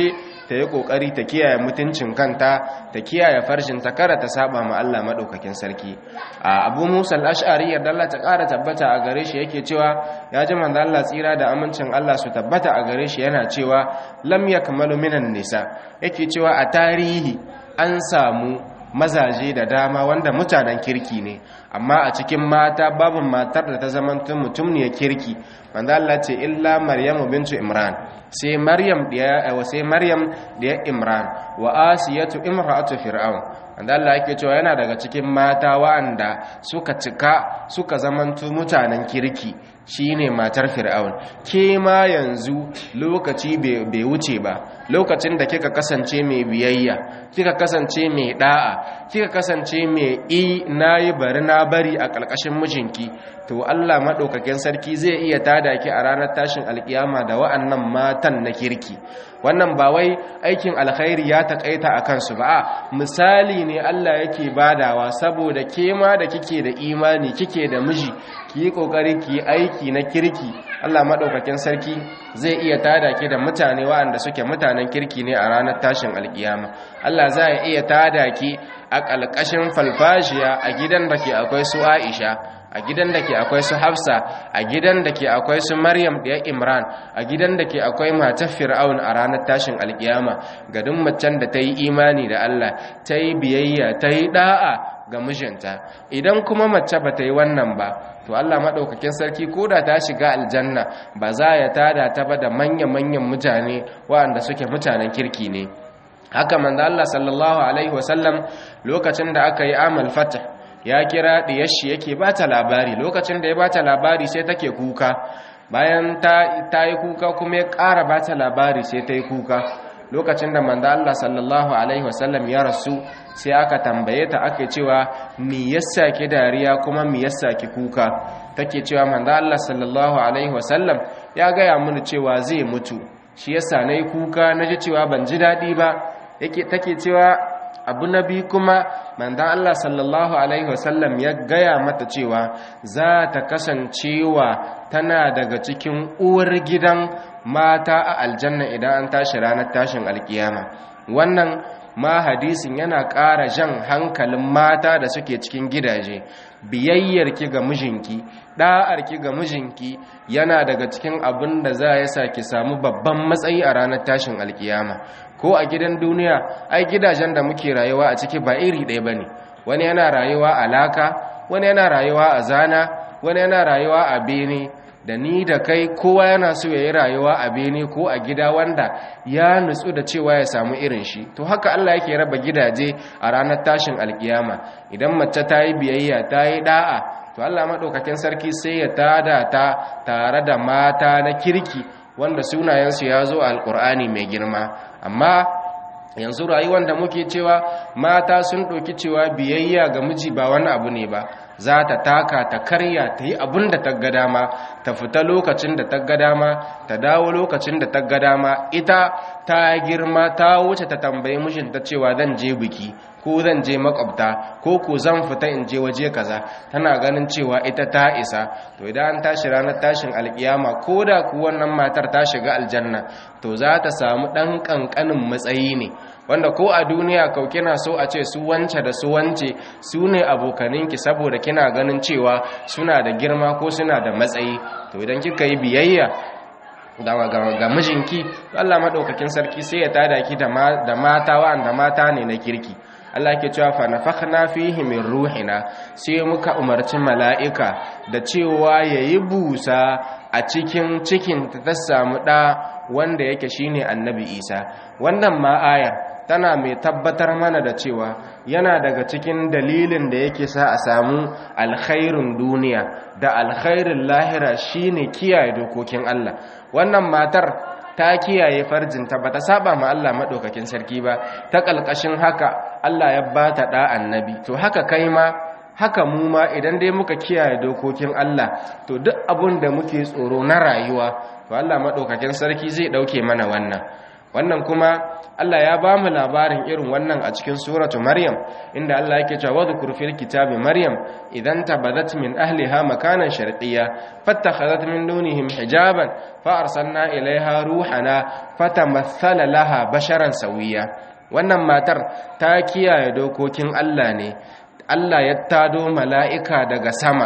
ta yi kokari ta kiyaye mutuncin kanta ta kiyaye farjin ta kada ta saba ma Allah madaukakin sarki. Abu Musa al-Ash'ari yadda Allah ta kara tabbata a gare shi yake cewa ya ji manzo Allah tsira da amincin Allah su tabbata a gare shi yana cewa lam yakmalu minan nisa, yake cewa a tarihi an samu mazaje da dama wanda mutanen kirki ne, amma a cikin mata babu matar da ta zamanta mutum ne kirki manzo Allah ce illa Maryamu bintu Imran, sai Maryam diya wa sai Maryam diya Imran wa Asiyatu imra'atu Fir'aun. Manzo Allah yake cewa yana daga cikin mata wa'anda suka cika suka zamanto mutanen kirki shine matar Fir'aun. Ke ma yanzu lokaci bai wuce ba, lokacin da kika kasance mai biyayya, kika kasance mai da'a, kika kasance mai i nayi bari na bari a ƙarƙashin mijinki, to Allah madaukakin sarki zai iya tada ki a ranar tashin alkiyama da wa'annan matan na kirki. Wannan ba wai aikin alkhairi ya takaita a kansu ba, misali ne Allah yake badawa saboda ke ma da kike da imani kike da miji ki yi kokari ki aiki na kirki, Allah madaukakin sarki zai iya tada ki da mutane waɗanda suke mutanen kirki ne a ranar tashin alkiyama. Allah zai iya tada ki a ƙalƙashin falfashiya a gidan da ke akwai su Aisha, a gidan da ke akwai su Hafsa, a gidan da ke akwai su Maryam ɗaya Imran, a gidan da ke akwai matar Fir'aun a ranar tashin alkiyama, ga duk macen da ta yi imani da Allah, ta yi biyayya, ta yi da'a ga mijinta. Idan kuma mace ba ta yi wannan ba, to Allah maɗaukakin sarki ko da ta shiga aljanna ba za ya tada ta ba da manya-manyan mutane waɗanda suke mutanen kirki ne. Haka manzo Allah sallallahu alaihi wasallam lokacin da aka yi amal fath ya kira diyar shi yake bata labari, lokacin da ya bata labari sai take kuka, bayan ta ta yi kuka kuma ya ƙara bata labari sai ta yi kuka. Lokacin da manzo Allah sallallahu alaihi wasallam ya rasu sai aka tambaye ta ake cewa me yasa ki dariya kuma me yasa ki kuka, take cewa manzo Allah sallallahu alaihi wasallam ya gaya mini cewa zai mutu, shi yasa nayi kuka naji cewa ban ji dadi ba. Yake take cewa abu nabi kuma manzon Allah sallallahu alaihi wasallam ya gaya mata cewa za ta kasancewa tana daga cikin uwar gidan mata a aljanna idan an tashi ranar tashin alkiyama. Wannan ma hadisin yana ƙara jan hankalin mata da suke cikin gidaje, biyayyarki ga mijinki, ɗa'arki ga mijinki yana daga cikin abin da za ya sa ki samu babban matsayi a ranar tashin alkiyama. Ko a gidan duniya, ai gidajen da muke rayuwa a ciki ba iri ɗaya ba ne, wani yana rayuwa a laka, wani yana rayuwa a zana, wani yana rayuwa a bene, da ni da kai kowa yana so ya yi rayuwa a bene ko a gida wanda ya nutsu da cewa ya samu irin shi. To haka Allah yake raba gidaje a ranar tashin alkiyama. Idan mace ta yi biyayya ta yi da'a, to Allah maɗaukakin sarki sai ya tada ta tare da mata na kirki wanda sunayensu ya zo a alƙur'ani mai girma. Amma yanzu rayuwar da muke cewa mata sun ɗauki cewa biyayya ga miji ba wani abu ne ba, za ta taka ta karya ta yi abin da ta ga dama, ta fita lokacin da ta ga dama, ta dawo lokacin da ta ga dama. Ita ta girma ta wuce ta tambayi mijinta cewa zan je biki ko zan je makwabta ko ko zan fita in je waje kaza, tana ganin cewa ita ta isa. To idan an tashi ranar tashin alkiyama, ko da ku wannan matar ta shiga aljanna, to za ta samu ɗan ƙanƙanin matsayi ne wanda ko a duniya kau kina so a ce su wance da su wance su ne abokaninki saboda kina ganin cewa suna da girma ko suna da matsayi. To idan kika yi biyayya ga mijinki, Allah madaukakin sarki sai ya tada ki da mata wa'anda mata ne na kirki. Allah ke cewa fa nafakhna fihi min ruhina, sai muka umarci mala'ika da cewa yayi busa a cikin cikin ta samu da wanda yake shine annabi Isa. Wannan ma ayar tana mai tabbatar mana da cewa yana daga cikin dalilin da yake sa a samu alkhairin duniya da alkhairin lahira shine kiyaye dokokin Allah. Wannan matar ta kiyaye farjinta bata saba ma Allah madaukakin sarki ba, ta kalkashin haka Allah ya bata da annabi. To haka kai ma, haka mu ma idan dai muka kiyaye dokokin Allah, to duk abun da muke tsoro na rayuwa, to Allah madaukakin sarki zai dauke mana wannan. wannan kuma Allah ya ba mu labarin irin wannan a cikin suratu Maryam inda Allah yake cewa wadhkur fil kitabi Maryam idan tabadat min ahliha makanan sharqiyya fattakhadhat min dunihim hijaban fa arsalna ilaiha ruhana fatamathala laha basharan sawiya. Wannan matar ta kiyaye dokokin Allah ne. Allah ya tado mala'ika daga sama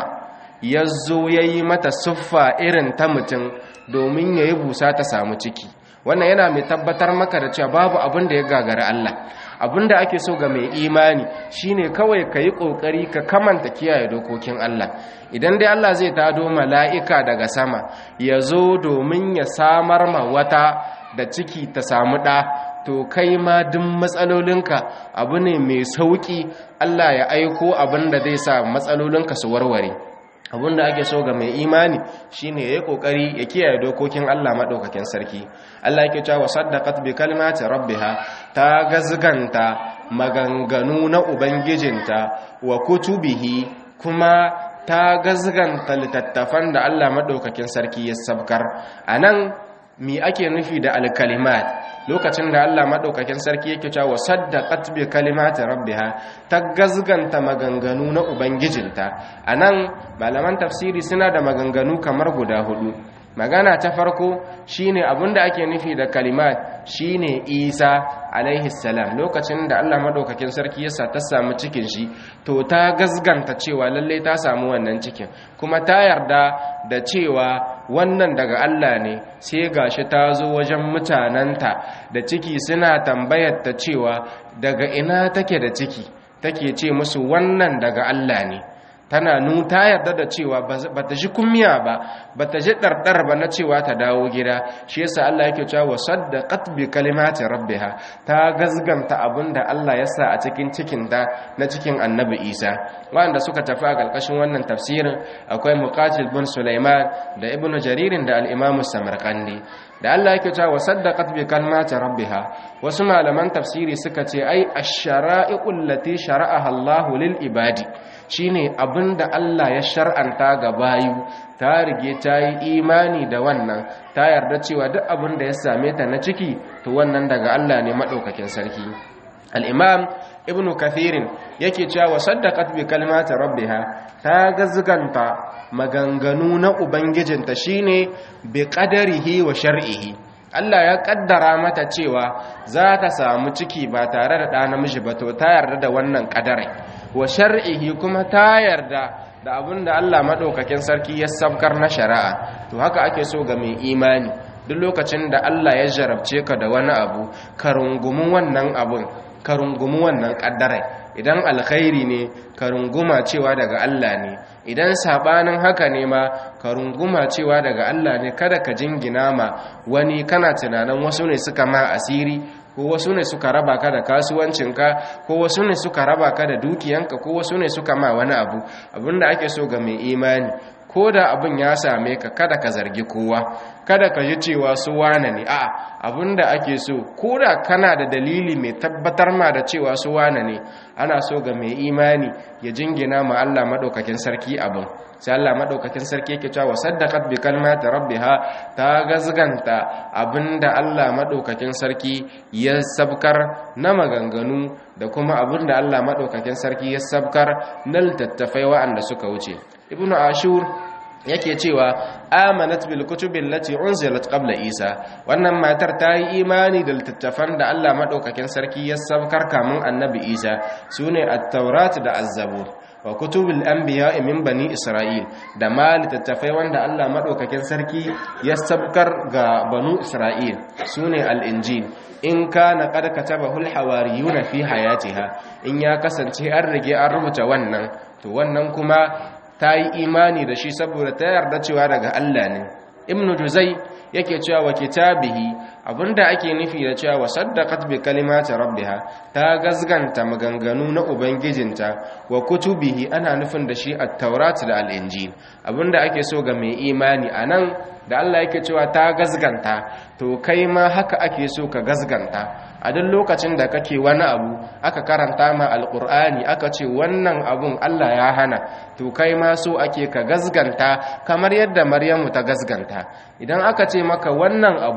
yazo yayi mata siffa irin ta mutum domin yayi busa ta samu ciki. Wannan yana mai tabbatar maka da cewa babu abin da ya gagara Allah. Abin da ake so ga mai imani shine kawai ka yi ƙoƙari ka kamanta kiyaye dokokin Allah. Idan dai Allah zai tado mala'ika daga sama ya zo domin ya samar ma wata da ciki ta samu ɗa, to kai ma duk matsalolinka abu ne mai sauƙi Allah ya aiko abin da zai sa matsalolinka su warware. Abinda ake so ga mai imani shine yayi kokari ya kiyaye dokokin Allah madaukakin sarki. Allah yake cewa saddaqat bi kalimati rabbiha, ta gazganta maganganu na ubangijinta wa kutubihi, kuma ta gazganta littattafan da Allah madaukakin sarki ya sabkar. Anan mi ake nufi da alkalimat? Lokacin da Allah madaukakin sarki yake cewa saddaqat bi kalimati rabbiha, ta gazganta maganganu na ubangijinta. Anan malaman tafsiri suna da maganganu kamar guda hudu. Magana ta farko shine abinda ake nufi da kalimat shine Isa alaihi salam. Lokacin da Allah madaukakin sarki yasa ta samu cikin shi, to ta gazganta cewa lalle ta samu wannan cikin, kuma ta yarda da cewa wannan daga Allah ne. Sai gashi ta zo wajen mutananta da ciki, suna tambayar ta cewa daga ina take da ciki, take ce musu wannan daga Allah ne. Tana nu ta yarda da cewa ba ta ji kummiya ba, ba ta ji ɗarɗar ba na cewa ta dawo gida. Shi yasa Allah yake cewa wa saddaqat bi kalimati rabbiha, ta gazganta abinda Allah ya sa a cikin cikin ta na cikin Annabi Isa. Wanda suka tafi a ƙarƙashin wannan tafsirin akwai Muqatil bin Sulaiman da Ibn Jarir da al-Imam Samarqandi. Da Allah yake cewa wa saddaqat bi kalimati rabbiha, wasu malaman tafsiri suka ce ai ash-shara'i'u allati shara'aha Allahu lil ibadi, shine abinda Allah ya shar'anta ga bayu. Ta rige ta yi imani da wannan, ta yarda cewa duk abinda ya same ta na ciki to wannan daga Allah ne madaukakin sarki. Al-Imam Ibn Kathir yake cewa saddaqat bi kalimati rabbiha, ta gazganta maganganu na ubangijinta shine bi qadarihi wa shar'ihi. Allah ya kaddara mata cewa za ta samu ciki ba tare da ɗa namiji ba, to ta yarda da wannan kadarai. Wa shar'ihi, kuma ta yarda da abin da Allah madaukakin sarki ya sabkar na shari'a. To haka ake so ga mai imani, duk lokacin da Allah ya jarabce ka da wani abu, ka rungumi wannan abun, ka rungumi wannan kaddarai. Idan alkhairi ne, ka runguma cewa daga Allah ne. Idan sabanin haka ne ma, ka runguma cewa daga Allah ne. Kada ka jingina ma wani kana tunanin wasu ne suka ma asiri, ko wasu ne suka raba ka da kasuwancinka, ko wasu ne suka raba ka da dukiyanka, ko wasu ne suka ma wani abu. Abinda ake so ga mai imani, ko da abin ya same ka, kada ka zargi kowa, kada ka ji cewa su wane ne. a abinda ake so, ko da kana da dalili mai tabbatar ma da cewa su wane ne, ana so ga mai imani ya jingina ma Allah madaukakin sarki abin. Sai Allah madaukakin sarki yake cewa saddaqat bi kalimati rabbiha, ta gazganta abinda Allah madaukakin sarki ya sabkar na maganganu, da kuma abinda Allah madaukakin sarki ya sabkar na littattafai wa'anda suka wuce. Ibn Ashur yake cewa amanat bil kutubi allati unzilat qabla Isa, wannan matar ta yi imani da littattafan da Allah madaukakin sarki ya sabkar kamun Annabi Isa, sune at-Taurat da az-Zabur wa kutubul anbiya min bani Isra'il, da ma littattafai wanda Allah madaukakin sarki ya sabkar ga banu Isra'il, sune al-Injil. In kana qad katabahu al-hawariyuna fi hayatiha, in ya kasance an rige an rubuta wannan, to wannan kuma ta yi imani da shi saboda ta yarda cewa daga Allah ne. Ibn Juzai yake cewa wa kitabihi, abinda ake nufi da cewa wa saddaqat bi kalimati rabbiha, ta gazganta maganganu na ubangijinta. Wa kutubihi, ana nufin da shi at-Taurat da al-Injil. Abinda ake so ga mai imani anan, da Allah yake cewa ta gazganta, to kai ma haka ake so ka gazganta. A duk lokacin da kake wani abu, aka karanta ma alkur'ani aka ce wannan abun Allah ya hana, to kai ma so ake ka gazganta kamar yadda Maryamu ta gazganta. Idan aka ce maka wannan abu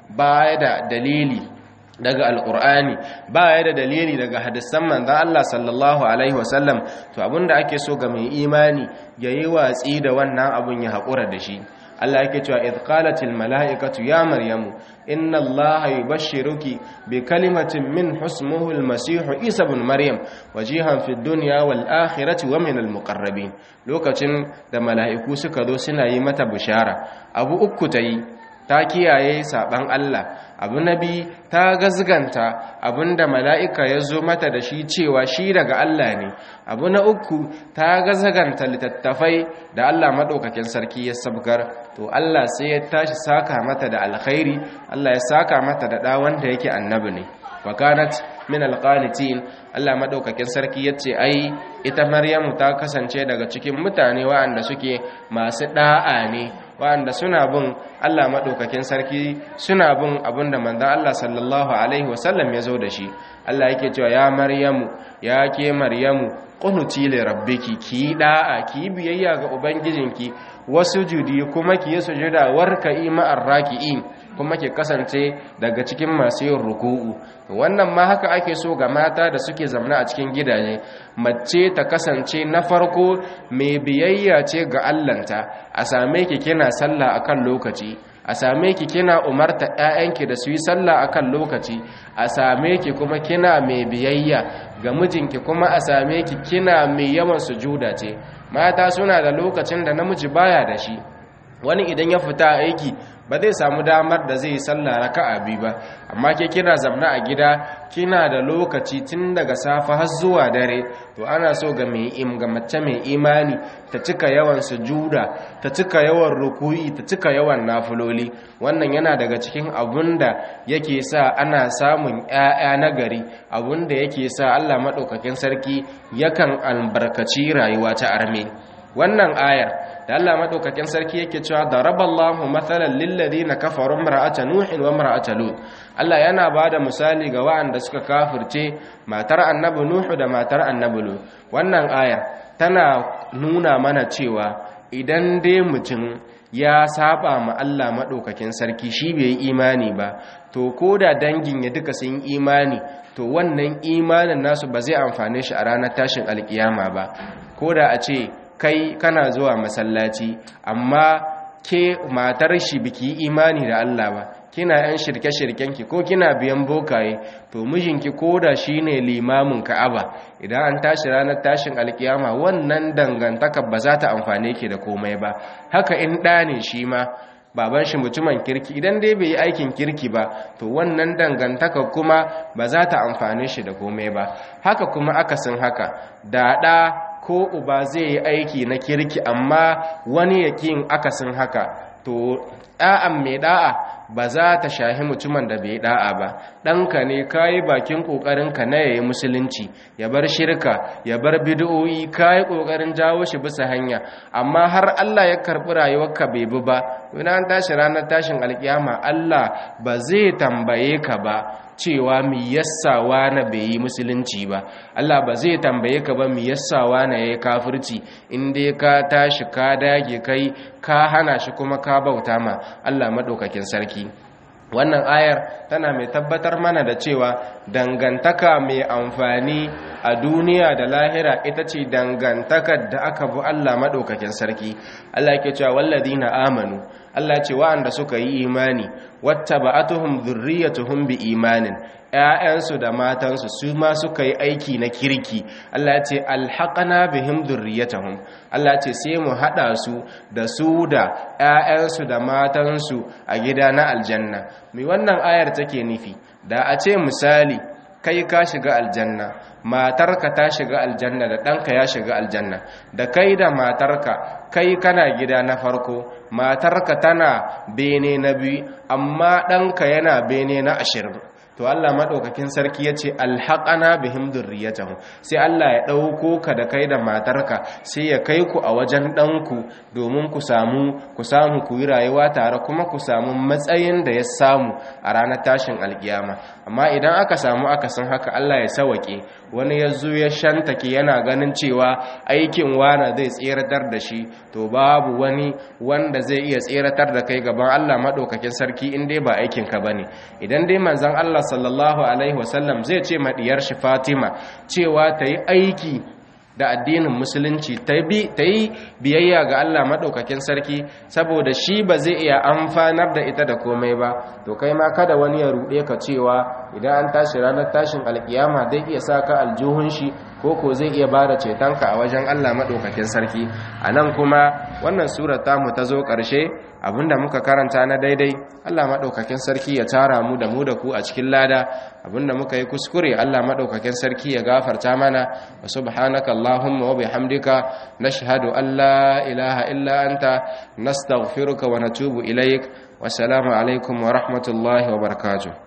baya da dalili daga alkur'ani ba ya da dalili daga hadisan manzon Allah sallallahu alaihi wasallam to abinda ake so ga mai imani yayi watsi da wannan abun ya hakura da shi. Allah yake cewa idh qalatil mala'ikatu ya maryamu inna allaha yubashshiruki bi kalimatin min husmuhu al-masih isa ibn maryam wajihan fid dunya wal akhirati wa min al-muqarrabin. Lokacin da mala'iku suka zo suna yi mata bishara abu uku tayi, ta kiyaye saban Allah, abu nabi ta gazganta abinda mala'ika ya zo mata da shi cewa shi daga Allah ne, abu na uku ta gazganta littattafai da Allah maɗaukakin sarki ya sabgar. To Allah sai ya tashi saka mata da alkhairi, Allah ya saka mata da ɗa wanda yake annabi ne. Wakanat min alqanitin, Allah madaukakin sarki yace ai ita Maryamu ta kasance daga cikin mutane waɗanda suke masu da'a ne, waɗanda suna bin Allah madaukakin sarki, suna bin abinda manzon Allah sallallahu alaihi wasallam ya zo da shi. Allah yake cewa ya Maryamu, ya ke Maryamu, qunuti li rabbiki, ki da'a, ki biyayya ga ubangijinki, wasujudi kuma ki sujuda warka'i ma'ar raki'in, kuma ke kasance daga cikin masu yin ruku'u. Wannan ma haka ake so ga mata da suke zamna a cikin gidaje, mace ta kasance na farko mai biyayya ce ga Allahnta, a same ki kina sallah akan lokaci, a same ki kina umarta ƴaƴanki da su yi sallah akan lokaci, a same ki kuma kina mai biyayya ga mijinki, kuma a same ki kina mai yawan sujuda ce. Mata suna da lokacin da namiji baya da shi, wani idan ya fita aiki ba zai samu damar da zai yi sallah raka'a biyu ba, amma ke kina zamna a gida kina da lokaci tun daga safa har zuwa dare. To ana so ga mai im ga mace mai imani ta cika yawan sujuda, ta cika yawan ruku'i, ta cika yawan nafiloli. Wannan yana daga cikin abunda yake sa ana samun ƴaƴa na gari, abunda yake sa Allah madaukakin sarki yakan albarkaci rayuwa ta arme. Wannan ayar da Allah madaukakin sarki yake cewa daraballahu mathalan lil ladina kafaru imra'ata nuhin wa imra'ata lut. Allah yana bada misali ga waɗanda suka kafirce, matar annabi nuhu da matar annabi lut. Wannan ayar tana nuna mana cewa idan dai mutum ya saba ma Allah madaukakin sarki, shi bai yi imani ba, to koda dangin ya duka sun imani, to wannan imanin nasu ba zai amfane shi a ranar tashin alkiyama ba. Koda a ce kai kana zuwa masallaci amma ke matar shi biki imani da Allah ba, kina yan shirke-shirkenki ko kina biyan bokaye, to mijinki koda shine limamin Ka'aba, idan an tashi ranar tashin alkiyama wannan dangantaka ba za ta amfane ki da komai ba. Haka in ɗa ne shi ma baban shi mutumin kirki, idan dai bai yi aikin kirki ba, to wannan dangantaka kuma ba za ta amfane shi da komai ba. Haka kuma akasin haka, da ɗa ko uba zai yi aiki na kirki amma wani yakin akasin haka, to ɗa'an mai ɗa'a ba za ta shahi mutumin da bai ɗa'a ba. ɗanka ne ka yi bakin ƙoƙarinka na yayi musulunci, ya bar shirka, ya bar bid'o'i, ka yi ƙoƙarin jawo shi bisa hanya, amma har Allah ya karɓi rayuwarka bai bi ba, wani an tashi ranar tashin alƙiyama Allah ba zai tambaye ka ba cewa mi yassa wani bai yi musulunci ba. Allah ba zai tambaye ka ba mi yassa wani ya yi kafirci, inda ka tashi ka dage kai ka hana shi kuma ka bauta ma Allah maɗaukakin sarki. Wannan ayar tana mai tabbatar mana da cewa dangantaka mai amfani a duniya da lahira ita ce dangantakar da aka bi Allah maɗaukakin sarki. Allah yake cewa walladina amanu, Allah ce wa'anda suka yi imani, wattaba'atuhum dhurriyyatuhum bi imanin, ƴaƴansu da matansu su ma suka yi aiki na kirki. Allah ce alhaqana bihim dhurriyyatuhum, Allah ce sai mu hada su da su da ƴaƴansu da matansu a gida na aljanna. Me wannan ayar take nufi? Da a ce misali kai ka shiga aljanna, matarka ta shiga aljanna da ɗanka ya shiga aljanna, da kai da matarka kai kana gida na farko, matarka tana bene na biyu, amma ɗanka yana bene na ashirin. to Allah madaukakin sarki yace alhaqana bihim dhurriyyatahum sai Allah ya dauko ka da kai da matarka sai ya kai ku a wajen danku domin ku samu ku samu ku yi rayuwa tare kuma ku samu matsayin da ya samu a ranar tashin alkiyama. Amma idan aka samu akasin haka Allah ya sawake wani yazo ya shantake yana ganin cewa aikin wana zai tseratar da shi, to babu wani wanda zai iya tseratar da kai gaban Allah madaukakin sarki in dai ba aikin ka bane. Idan dai manzon Allah sallallahu alaihi wasallam zai ce ma diyar shi Fatima cewa ta yi aiki da addinin musulunci, ta yi biyayya ga Allah maɗaukakin sarki saboda shi ba zai iya amfanar da ita da komai ba, to kai ma kada wani ya ruɗe ka cewa idan an tashi ranar tashin alkiyama zai iya sa ka aljuhun shi ko ko zai iya ba da cetonka a wajen Allah maɗaukakin sarki. A nan kuma wannan surar tamu ta zo ƙarshe, abinda muka karanta na daidai Allah maɗaukakin sarki ya tara mu da mu da ku a cikin lada, abinda muka yi kuskure Allah maɗaukakin sarki ya gafarta mana. wa subhanaka allahumma wa bihamdika nashhadu an la ilaha illa anta nastaghfiruka wa natubu ilaik. wassalamu alaikum wa rahmatullahi wa barakatuh.